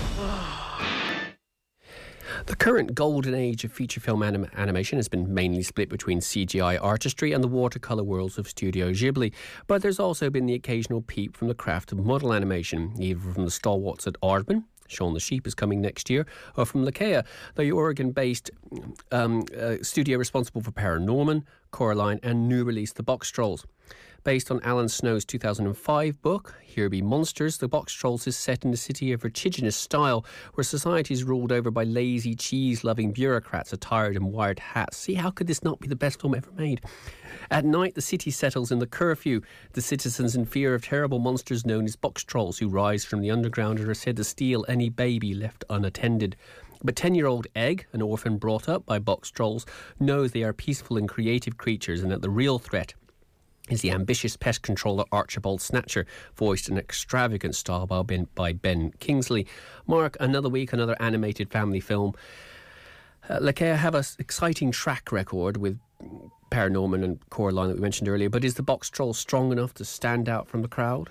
The current golden age of feature film anim- animation has been mainly split between C G I artistry and the watercolour worlds of Studio Ghibli, but there's also been the occasional peep from the craft of model animation, either from the stalwarts at Aardman, Shaun the Sheep is coming next year, or from Lakeia, the Oregon-based um, uh, studio responsible for Paranorman, Coraline and new release The Box Trolls. Based on Alan Snow's two thousand five book, Here Be Monsters, The Box Trolls is set in a city of vertiginous style where society is ruled over by lazy, cheese-loving bureaucrats attired in wired hats. See, how could this not be the best film ever made? At night, the city settles in the curfew, the citizens in fear of terrible monsters known as box trolls who rise from the underground and are said to steal any baby left unattended. But ten-year-old Egg, an orphan brought up by box trolls, knows they are peaceful and creative creatures and that the real threat is the ambitious pest controller Archibald Snatcher, voiced in extravagant style by Ben, by Ben Kingsley. Mark, another week, another animated family film. Uh, Lakeia have an exciting track record with Paranorman and Coraline that we mentioned earlier, but is the box troll strong enough to stand out from the crowd?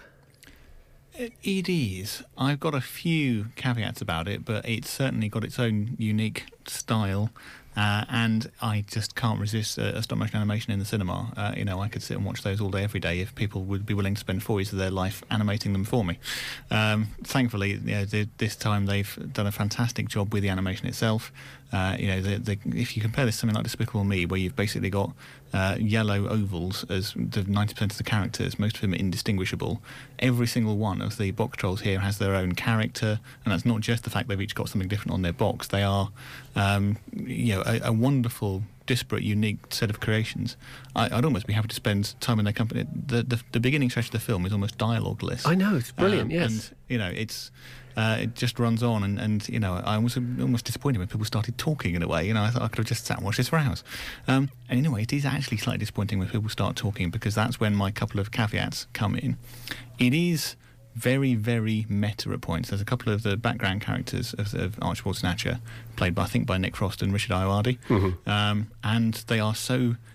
It is. I've got a few caveats about it, but it's certainly got its own unique style. Uh, and I just can't resist a, a stop-motion animation in the cinema. Uh, you know, I could sit and watch those all day, every day, if people would be willing to spend four years of their life animating them for me. Um, thankfully, you know, the, this time they've done a fantastic job with the animation itself. Uh, you know, the, the, if you compare this to something like Despicable Me, where you've basically got uh, yellow ovals as the ninety percent of the characters, most of them are indistinguishable. Every single one of the box trolls here has their own character, and that's not just the fact they've each got something different on their box. They are, um, you know, a, a wonderful, disparate, unique set of creations. I, I'd almost be happy to spend time in their company. The, the, the beginning stretch of the film is almost dialogue-less. I know, it's brilliant, um, yes. And, you know, it's... Uh, it just runs on, and, and you know, I was almost disappointed when people started talking in a way. You know, I thought I could have just sat and watched this for hours. Um, and in a way, it is actually slightly disappointing when people start talking, because that's when my couple of caveats come in. It is very, very meta at points. There's a couple of the background characters of, of Archibald Snatcher, played by, I think, by Nick Frost and Richard Ayoade, mm-hmm. um, and they are so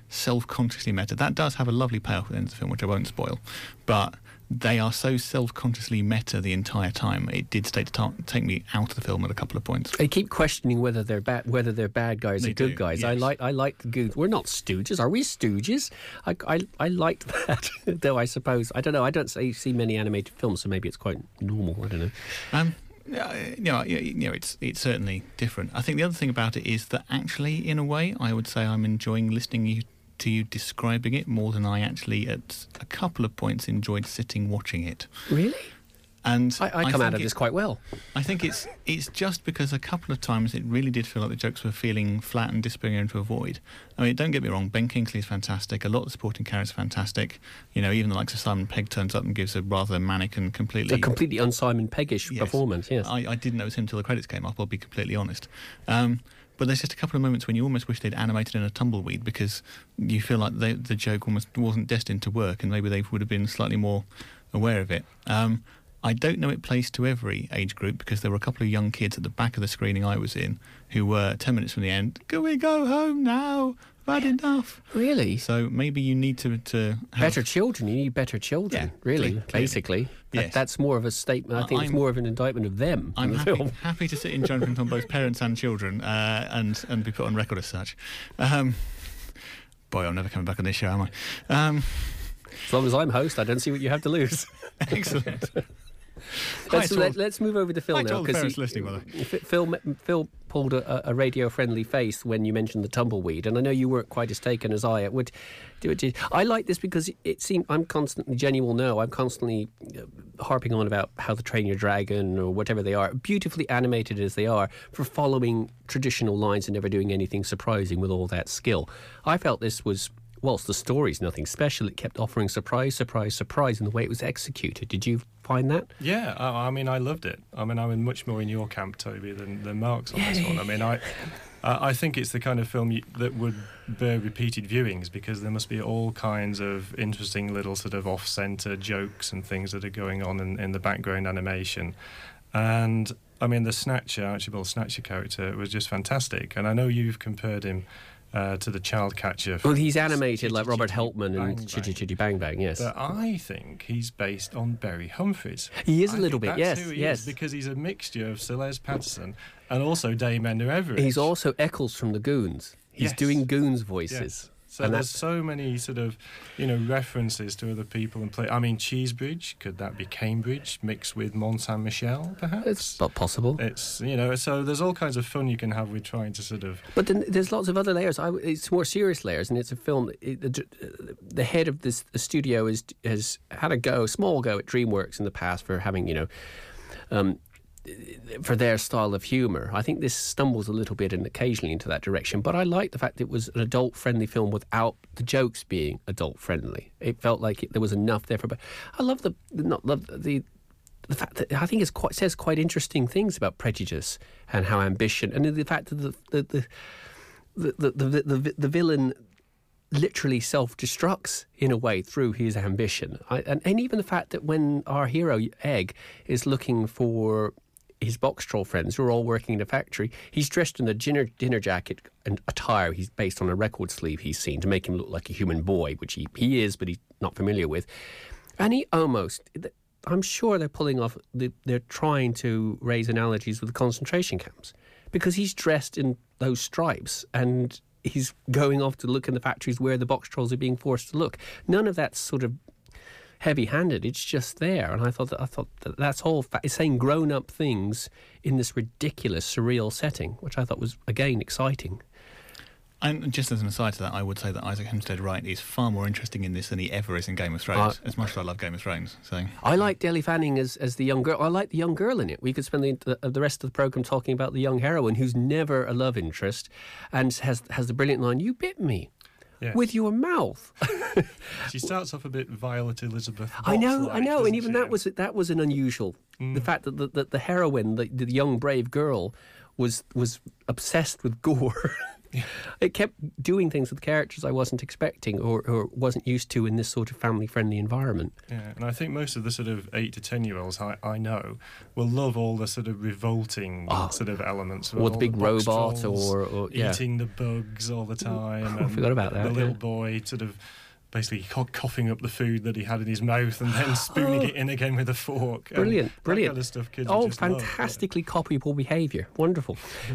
self-consciously meta. That does have a lovely payoff at the end of the film, which I won't spoil, but they are so self-consciously meta the entire time. It did stay to ta- take me out of the film at a couple of points. They keep questioning whether they're bad, whether they're bad guys They or good do, guys. yes. I like, I like the goons. We're not stooges, are we? Stooges? I, I, I liked that. Though I suppose I don't know. I don't see, see many animated films, so maybe it's quite normal. I don't know. Um, yeah, you know, you you know, it's it's certainly different. I think the other thing about it is that actually, in a way, I would say I'm enjoying listening you. to you describing it more than I actually, at a couple of points, enjoyed sitting watching it. Really? And I, I come I out of it, this quite well. I think it's it's just because a couple of times it really did feel like the jokes were feeling flat and disappearing into a void. I mean, don't get me wrong, Ben Kingsley is fantastic. A lot of the supporting characters are fantastic. You know, even the likes of Simon Pegg turns up and gives a rather manic and completely... A completely un-Simon Peggish yes. performance, yes. I, I didn't notice him until the credits came up, I'll be completely honest. Um, But there's just a couple of moments when you almost wish they'd animated in a tumbleweed because you feel like they, the joke almost wasn't destined to work and maybe they would have been slightly more aware of it. Um, I don't know it plays to every age group because there were a couple of young kids at the back of the screening I was in who were ten minutes from the end, can we go home now? I've had enough. Really? So maybe you need to... to have better children. You need better children, yeah, really, clearly. basically. Yes. That, that's more of a statement. I think I'm, it's more of an indictment of them I'm in the happy, film. happy to sit in judgment on both parents and children uh, and, and be put on record as such. Um, boy, I'm never coming back on this show, am I? Um, as long as I'm host, I don't see what you have to lose. Excellent. Let's, Hi, let, let's move over to Phil Hi now. to all the parents he, listening, by the way. Phil, Phil pulled a, a radio-friendly face when you mentioned the tumbleweed, and I know you weren't quite as taken as I would. Do it. I like this because it seemed I'm constantly, Jenny will know, I'm constantly harping on about How to Train Your Dragon or whatever they are, beautifully animated as they are, for following traditional lines and never doing anything surprising with all that skill. I felt this was. Whilst the story's nothing special, it kept offering surprise, surprise, surprise in the way it was executed. Did you find that? Yeah, I, I mean, I loved it. I mean, I'm much more in your camp, Toby, than, than Mark's on this one. I mean, I I think it's the kind of film you, that would bear repeated viewings because there must be all kinds of interesting little sort of off-centre jokes and things that are going on in, in the background animation. And, I mean, the Snatcher, Archibald Snatcher character was just fantastic. And I know you've compared him Uh, to the child catcher. Well, he's animated like Robert Helpman and Chitty Chitty Bang Bang, yes. But I think he's based on Barry Humphries. He is a I little think bit, that's yes, who he yes. is, because he's a mixture of Sir Les Patterson and also Dame Edna Everett. He's also Eccles from the Goons. He's Yes. doing Goons voices. Yes. So and there's that's so many sort of, you know, references to other people and play. I mean, Cheesebridge, could that be Cambridge mixed with Mont Saint Michel, perhaps? It's not possible. It's, you know, so there's all kinds of fun you can have with trying to sort of. But then there's lots of other layers. I, it's more serious layers, and it's a film. It, the, the head of this the studio is, has had a go, small go at DreamWorks in the past for having, you know, um, for their style of humour. I think this stumbles a little bit and occasionally into that direction, but I like the fact that it was an adult-friendly film without the jokes being adult-friendly. It felt like it, there was enough there for... But I love the not love the the fact that I think it quite says quite interesting things about prejudice and how ambition, and the fact that the the the the, the, the, the, the villain literally self-destructs in a way through his ambition. I, and, and even the fact that when our hero, Egg, is looking for his box troll friends who are all working in a factory, he's dressed in a dinner, dinner jacket and attire he's based on a record sleeve he's seen to make him look like a human boy, which he, he is, but he's not familiar with. And he almost... I'm sure they're pulling off... They're trying to raise analogies with the concentration camps because he's dressed in those stripes and he's going off to look in the factories where the box trolls are being forced to look. None of that's sort of heavy-handed. It's just there, and I thought that I thought that that's all. Fa- it's saying grown-up things in this ridiculous, surreal setting, which I thought was again exciting. And just as an aside to that, I would say that Isaac Hempstead Wright is far more interesting in this than he ever is in Game of Thrones. Uh, as much as I love Game of Thrones, so I like Deli Fanning as as the young girl. I like the young girl in it. We could spend the the, the rest of the program talking about the young heroine who's never a love interest and has has the brilliant line, "You bit me." Yes. With your mouth. She starts off a bit Violet Elizabeth. I know, I know, and even she? that was that was an unusual. Mm. The fact that the, the, the heroine, the, the young brave girl, was was obsessed with gore. It kept doing things with characters I wasn't expecting or, or wasn't used to in this sort of family-friendly environment. Yeah, and I think most of the sort of eight to ten-year-olds I, I know will love all the sort of revolting oh. sort of elements. Or the big the robot trolls, or, or yeah. eating the bugs all the time. I forgot about that. The little yeah. boy sort of basically coughing up the food that he had in his mouth and then spooning oh. it in again with a fork. Brilliant, and brilliant. That kind of stuff kids oh, just fantastically love, yeah. copyable behaviour. Wonderful.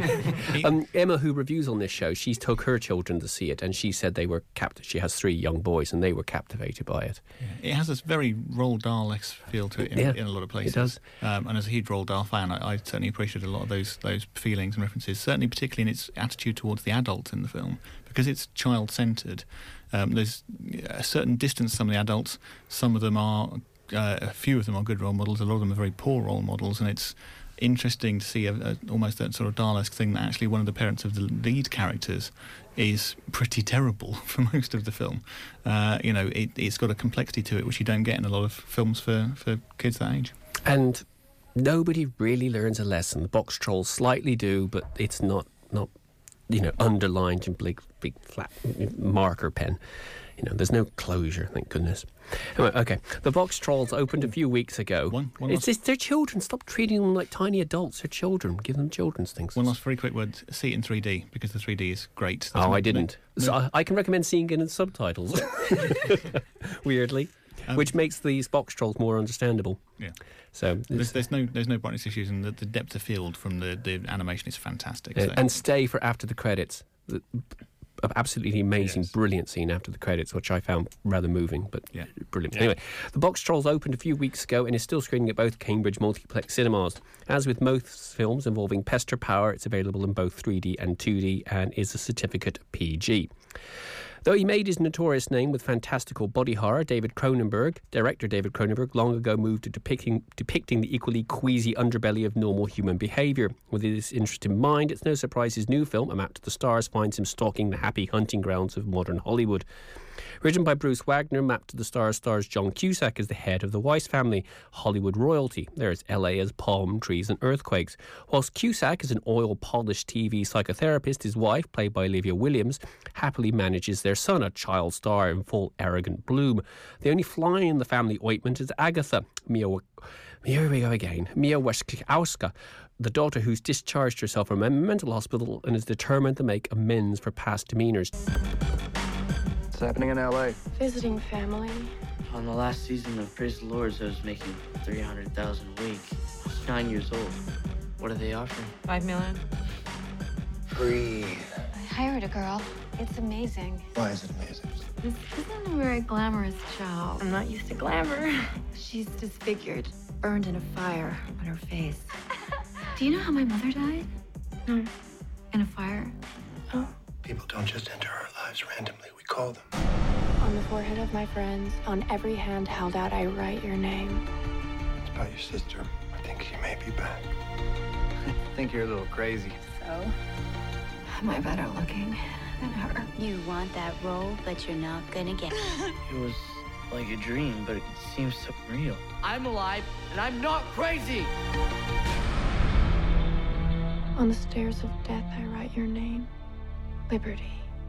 um, Emma, who reviews on this show, she took her children to see it and she said they were captivated. She has three young boys and they were captivated by it. Yeah. It has this very Roald Dahl-esque feel to it in, yeah, in a lot of places. It does. Um, and as a huge Roald Dahl fan, I, I certainly appreciated a lot of those those feelings and references, certainly particularly in its attitude towards the adults in the film, because it's child-centred. Um, there's a certain distance to some of the adults. Some of them are, uh, a few of them are good role models. A lot of them are very poor role models, and it's interesting to see a, a, almost that sort of Dahl-esque thing that actually one of the parents of the lead characters is pretty terrible for most of the film. Uh, you know, it, it's got a complexity to it which you don't get in a lot of films for, for kids that age. And nobody really learns a lesson. The box trolls slightly do, but it's not not. you know, underlined in big, big flat marker pen. You know, there's no closure, thank goodness. Anyway, okay, the Box Trolls opened a few weeks ago. One, one it's, it's They're children. Stop treating them like tiny adults. They're children. Give them children's things. One last very quick word. See it in three D, because the three D is great. That's oh, I didn't. No. So I, I can recommend seeing it in subtitles. Weirdly. Um, Which makes these box trolls more understandable. Yeah. So there's, there's no there's no brightness issues, and the, the depth of field from the, the animation is fantastic. Uh, so. And stay for after the credits. The, absolutely amazing, yes. brilliant scene after the credits, which I found rather moving, but yeah. brilliant. Yeah. Anyway, the Box Trolls opened a few weeks ago and is still screening at both Cambridge Multiplex cinemas. As with most films involving pester power, it's available in both three D and two D and is a certificate P G. Though he made his notorious name with fantastical body horror, David Cronenberg, director David Cronenberg, long ago moved to depicting, depicting the equally queasy underbelly of normal human behaviour. With this interest in mind, it's no surprise his new film, A Map to the Stars, finds him stalking the happy hunting grounds of modern Hollywood. Written by Bruce Wagner, Map to the Stars stars John Cusack as the head of the Weiss family, Hollywood royalty. There's L A as palm trees and earthquakes. Whilst Cusack is an oil-polished T V psychotherapist, his wife, played by Olivia Williams, happily manages their son, a child star in full arrogant bloom. The only fly in the family ointment is Agatha, Mia... Here we go again. Mia Wasikowska, the daughter who's discharged herself from a mental hospital and is determined to make amends for past demeanours. What's happening in L A? Visiting family. On the last season of Praise the Lords, I was making three hundred thousand dollars a week. I was nine years old. What are they offering? Five million. Breathe. I hired a girl. It's amazing. Why is it amazing? This isn't a very glamorous job. I'm not used to glamour. She's disfigured, burned in a fire on her face. Do you know how my mother died? No. In a fire? Oh. People don't just enter our lives randomly. We call them. On the forehead of my friends, on every hand held out, I write your name. It's about your sister. I think she may be back. I think you're a little crazy. So? Am I better looking than her? You want that role, but you're not gonna get it. It was like a dream, but it seems so real. I'm alive, and I'm not crazy! On the stairs of death, I write your name. Liberty.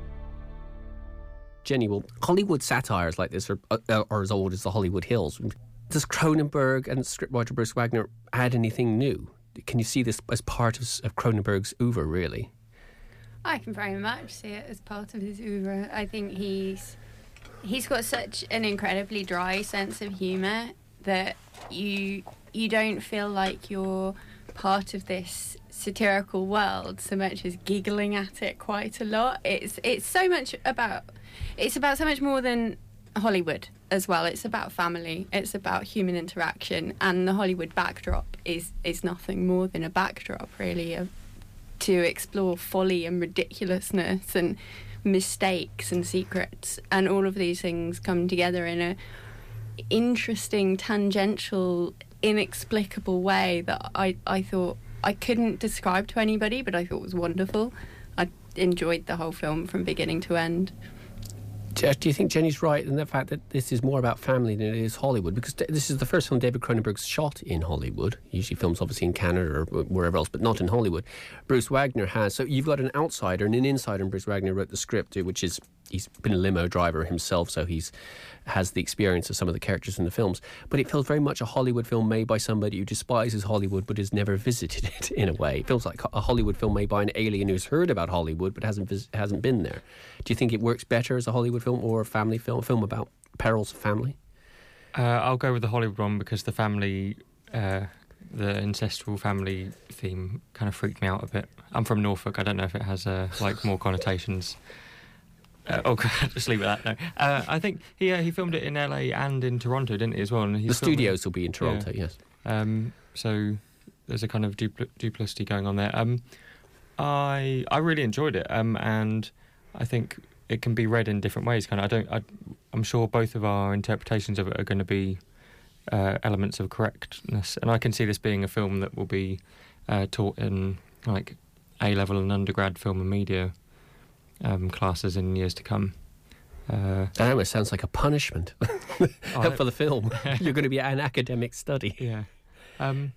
Jenny, well, Hollywood satires like this are, uh, are as old as the Hollywood Hills. Does Cronenberg and scriptwriter Bruce Wagner add anything new? Can you see this as part of, of Cronenberg's oeuvre, really? I can very much see it as part of his oeuvre. I think he's he's got such an incredibly dry sense of humour that you you don't feel like you're part of this satirical world so much as giggling at it quite a lot. It's it's so much about it's about so much more than Hollywood as well. It's about family. It's about human interaction, and the Hollywood backdrop is is nothing more than a backdrop, really, of, to explore folly and ridiculousness and mistakes and secrets, and all of these things come together in a interesting, tangential, inexplicable way that I I thought I couldn't describe to anybody, but I thought was wonderful. I enjoyed the whole film from beginning to end. Do you think Jenny's right in the fact that this is more about family than it is Hollywood? Because this is the first film David Cronenberg's shot in Hollywood. Usually films obviously in Canada or wherever else, but not in Hollywood. Bruce Wagner has. So you've got an outsider and an insider, and Bruce Wagner wrote the script, which is, he's been a limo driver himself, so he's has the experience of some of the characters in the films. But it feels very much a Hollywood film made by somebody who despises Hollywood but has never visited it, in a way. It feels like a Hollywood film made by an alien who's heard about Hollywood but hasn't vis- hasn't been there. Do you think it works better as a Hollywood film or a family film, a film about perils of family? Uh, I'll go with the Hollywood one because the family, uh, the ancestral family theme kind of freaked me out a bit. I'm from Norfolk. I don't know if it has uh, like more connotations. Uh, oh, just leave it at that. No, uh, I think he uh, he filmed it in L A and in Toronto, didn't he, as well? And he's the studios will be in Toronto, yeah. yes. Um, so there's a kind of dupl- duplicity going on there. Um, I I really enjoyed it, um, and I think it can be read in different ways. Kind of, I don't. I, I'm sure both of our interpretations of it are going to be uh, elements of correctness, and I can see this being a film that will be uh, taught in like A-level and undergrad film and media Um, classes in years to come. Uh, that almost sounds like a punishment for the film. You're going to be an academic study. Yeah. Um,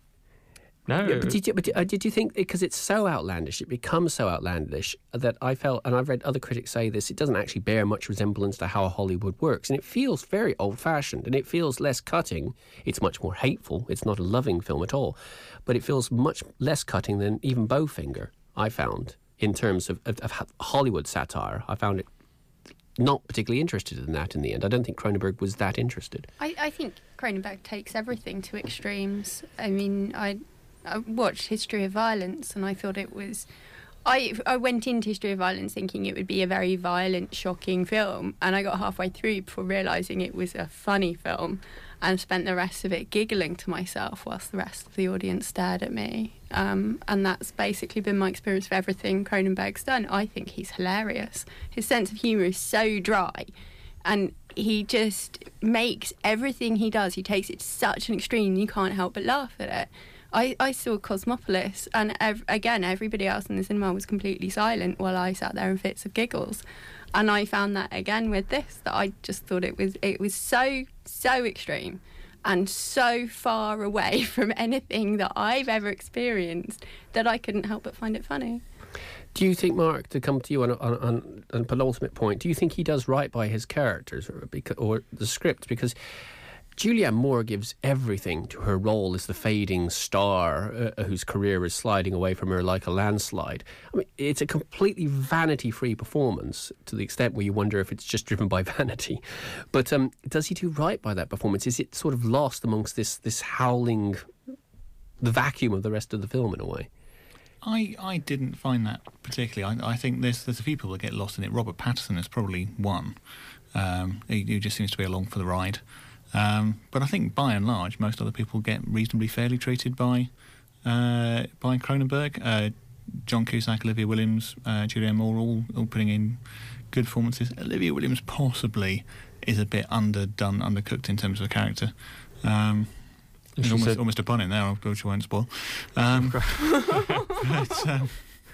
no. Yeah, but did you, but uh, did you think, because it's so outlandish, it becomes so outlandish that I felt, and I've read other critics say this, it doesn't actually bear much resemblance to how Hollywood works, and it feels very old-fashioned, and it feels less cutting. It's much more hateful. It's not a loving film at all, but it feels much less cutting than even Bowfinger, I found. In terms of, of, of Hollywood satire, I found it not particularly interested in that in the end. I don't think Cronenberg was that interested. I, I think Cronenberg takes everything to extremes. I mean, I, I watched History of Violence and I thought it was... I, I went into History of Violence thinking it would be a very violent, shocking film, and I got halfway through before realising it was a funny film and spent the rest of it giggling to myself whilst the rest of the audience stared at me. Um, and that's basically been my experience of everything Cronenberg's done. I think he's hilarious. His sense of humour is so dry, and he just makes everything he does, he takes it to such an extreme you can't help but laugh at it. I, I saw Cosmopolis, and ev- again, everybody else in the cinema was completely silent while I sat there in fits of giggles. And I found that again with this, that I just thought it was it was so, so extreme and so far away from anything that I've ever experienced that I couldn't help but find it funny. Do you think, Mark, to come to you on a, on, on, on a penultimate point, do you think he does right by his characters or, because, or the script? Because Julianne Moore gives everything to her role as the fading star uh, whose career is sliding away from her like a landslide. I mean, it's a completely vanity-free performance to the extent where you wonder if it's just driven by vanity. But um, does he do right by that performance? Is it sort of lost amongst this, this howling, the vacuum of the rest of the film in a way? I, I didn't find that particularly. I, I think there's there's a few people that get lost in it. Robert Pattinson is probably one. Um, he, he just seems to be along for the ride. Um, but I think by and large, most other people get reasonably fairly treated by uh, by Cronenberg. Uh, John Cusack, Olivia Williams, uh, Julianne Moore, all all putting in good performances. Olivia Williams possibly is a bit underdone, undercooked in terms of a character. Um, there's almost, almost a pun in there, which I won't spoil. Um, but, um,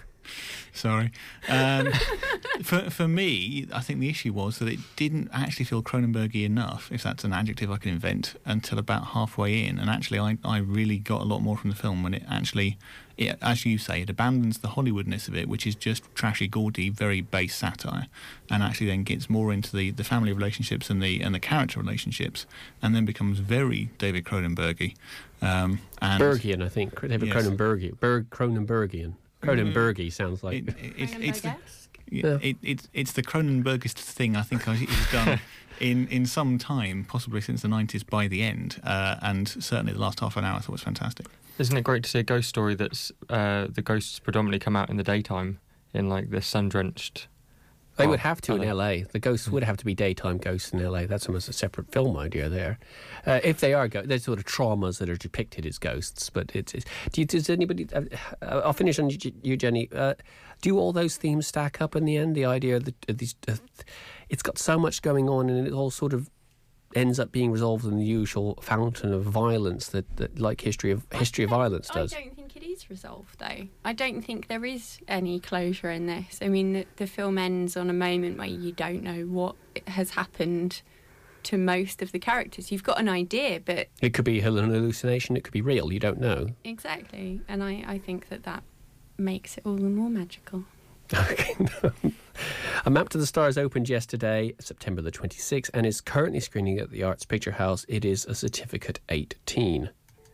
Sorry. Um, for for me, I think the issue was that it didn't actually feel Cronenbergy enough, if that's an adjective I can invent, until about halfway in. And actually, I, I really got a lot more from the film when it actually, it, as you say, it abandons the Hollywoodness of it, which is just trashy, gaudy, very base satire, and actually then gets more into the, the family relationships and the and the character relationships, and then becomes very David Cronenbergy. Um, and Bergian, I think. David yes. Cronenbergy. Berg Cronenbergian. Cronenbergy sounds like it, it, it's it's the, yeah. it, it, it's the Cronenbergist thing I think he's done in, in some time, possibly since the nineties by the end, uh, and certainly the last half an hour I thought was fantastic. Isn't it great to see a ghost story that's uh, the ghosts predominantly come out in the daytime in like this sun-drenched... They would have to in L A. The ghosts would have to be daytime ghosts in L A. That's almost a separate film idea there. Uh, if they are, go- there's sort of traumas that are depicted as ghosts. But it's, it's do you, does anybody? Uh, I'll finish on you, Jenny. Uh, do all those themes stack up in the end? The idea that uh, these, uh, it's got so much going on, and it all sort of ends up being resolved in the usual fountain of violence that, that like history of history of violence does. I don't think it is is resolved, though. I don't think there is any closure in this. I mean, the, the film ends on a moment where you don't know what has happened to most of the characters. You've got an idea, but... It could be an hallucination, it could be real, you don't know. Exactly. And I, I think that that makes it all the more magical. Okay. A Map to the Stars opened yesterday, September the twenty-sixth, and is currently screening at the Arts Picture House. It is a Certificate eighteen.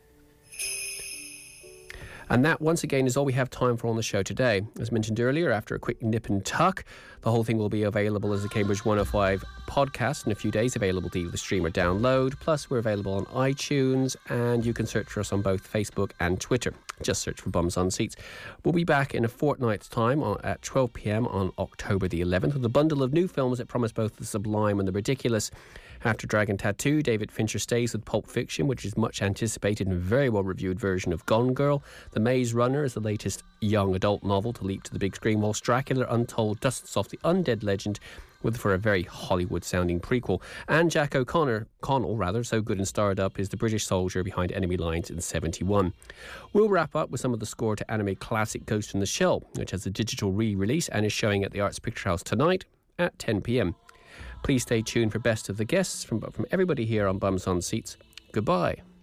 And that, once again, is all we have time for on the show today. As mentioned earlier, after a quick nip and tuck, the whole thing will be available as a Cambridge one oh five podcast in a few days, available to either stream or download. Plus, we're available on iTunes, and you can search for us on both Facebook and Twitter. Just search for Bums on Seats. We'll be back in a fortnight's time on, at twelve p.m. on October the eleventh with a bundle of new films that promise both the sublime and the ridiculous. After Dragon Tattoo, David Fincher stays with Pulp Fiction, which is much anticipated and very well reviewed version of Gone Girl. The Maze Runner is the latest young adult novel to leap to the big screen, whilst Dracula Untold dusts off the undead legend with for a very Hollywood-sounding prequel. And Jack O'Connor, Connell rather, so good and starred up, is the British soldier behind Enemy Lines in seventy-one. We'll wrap up with some of the score to anime classic Ghost in the Shell, which has a digital re-release and is showing at the Arts Picture House tonight at ten p.m. Please stay tuned for Best of the Guests from, from everybody here on Bums on Seats. Goodbye.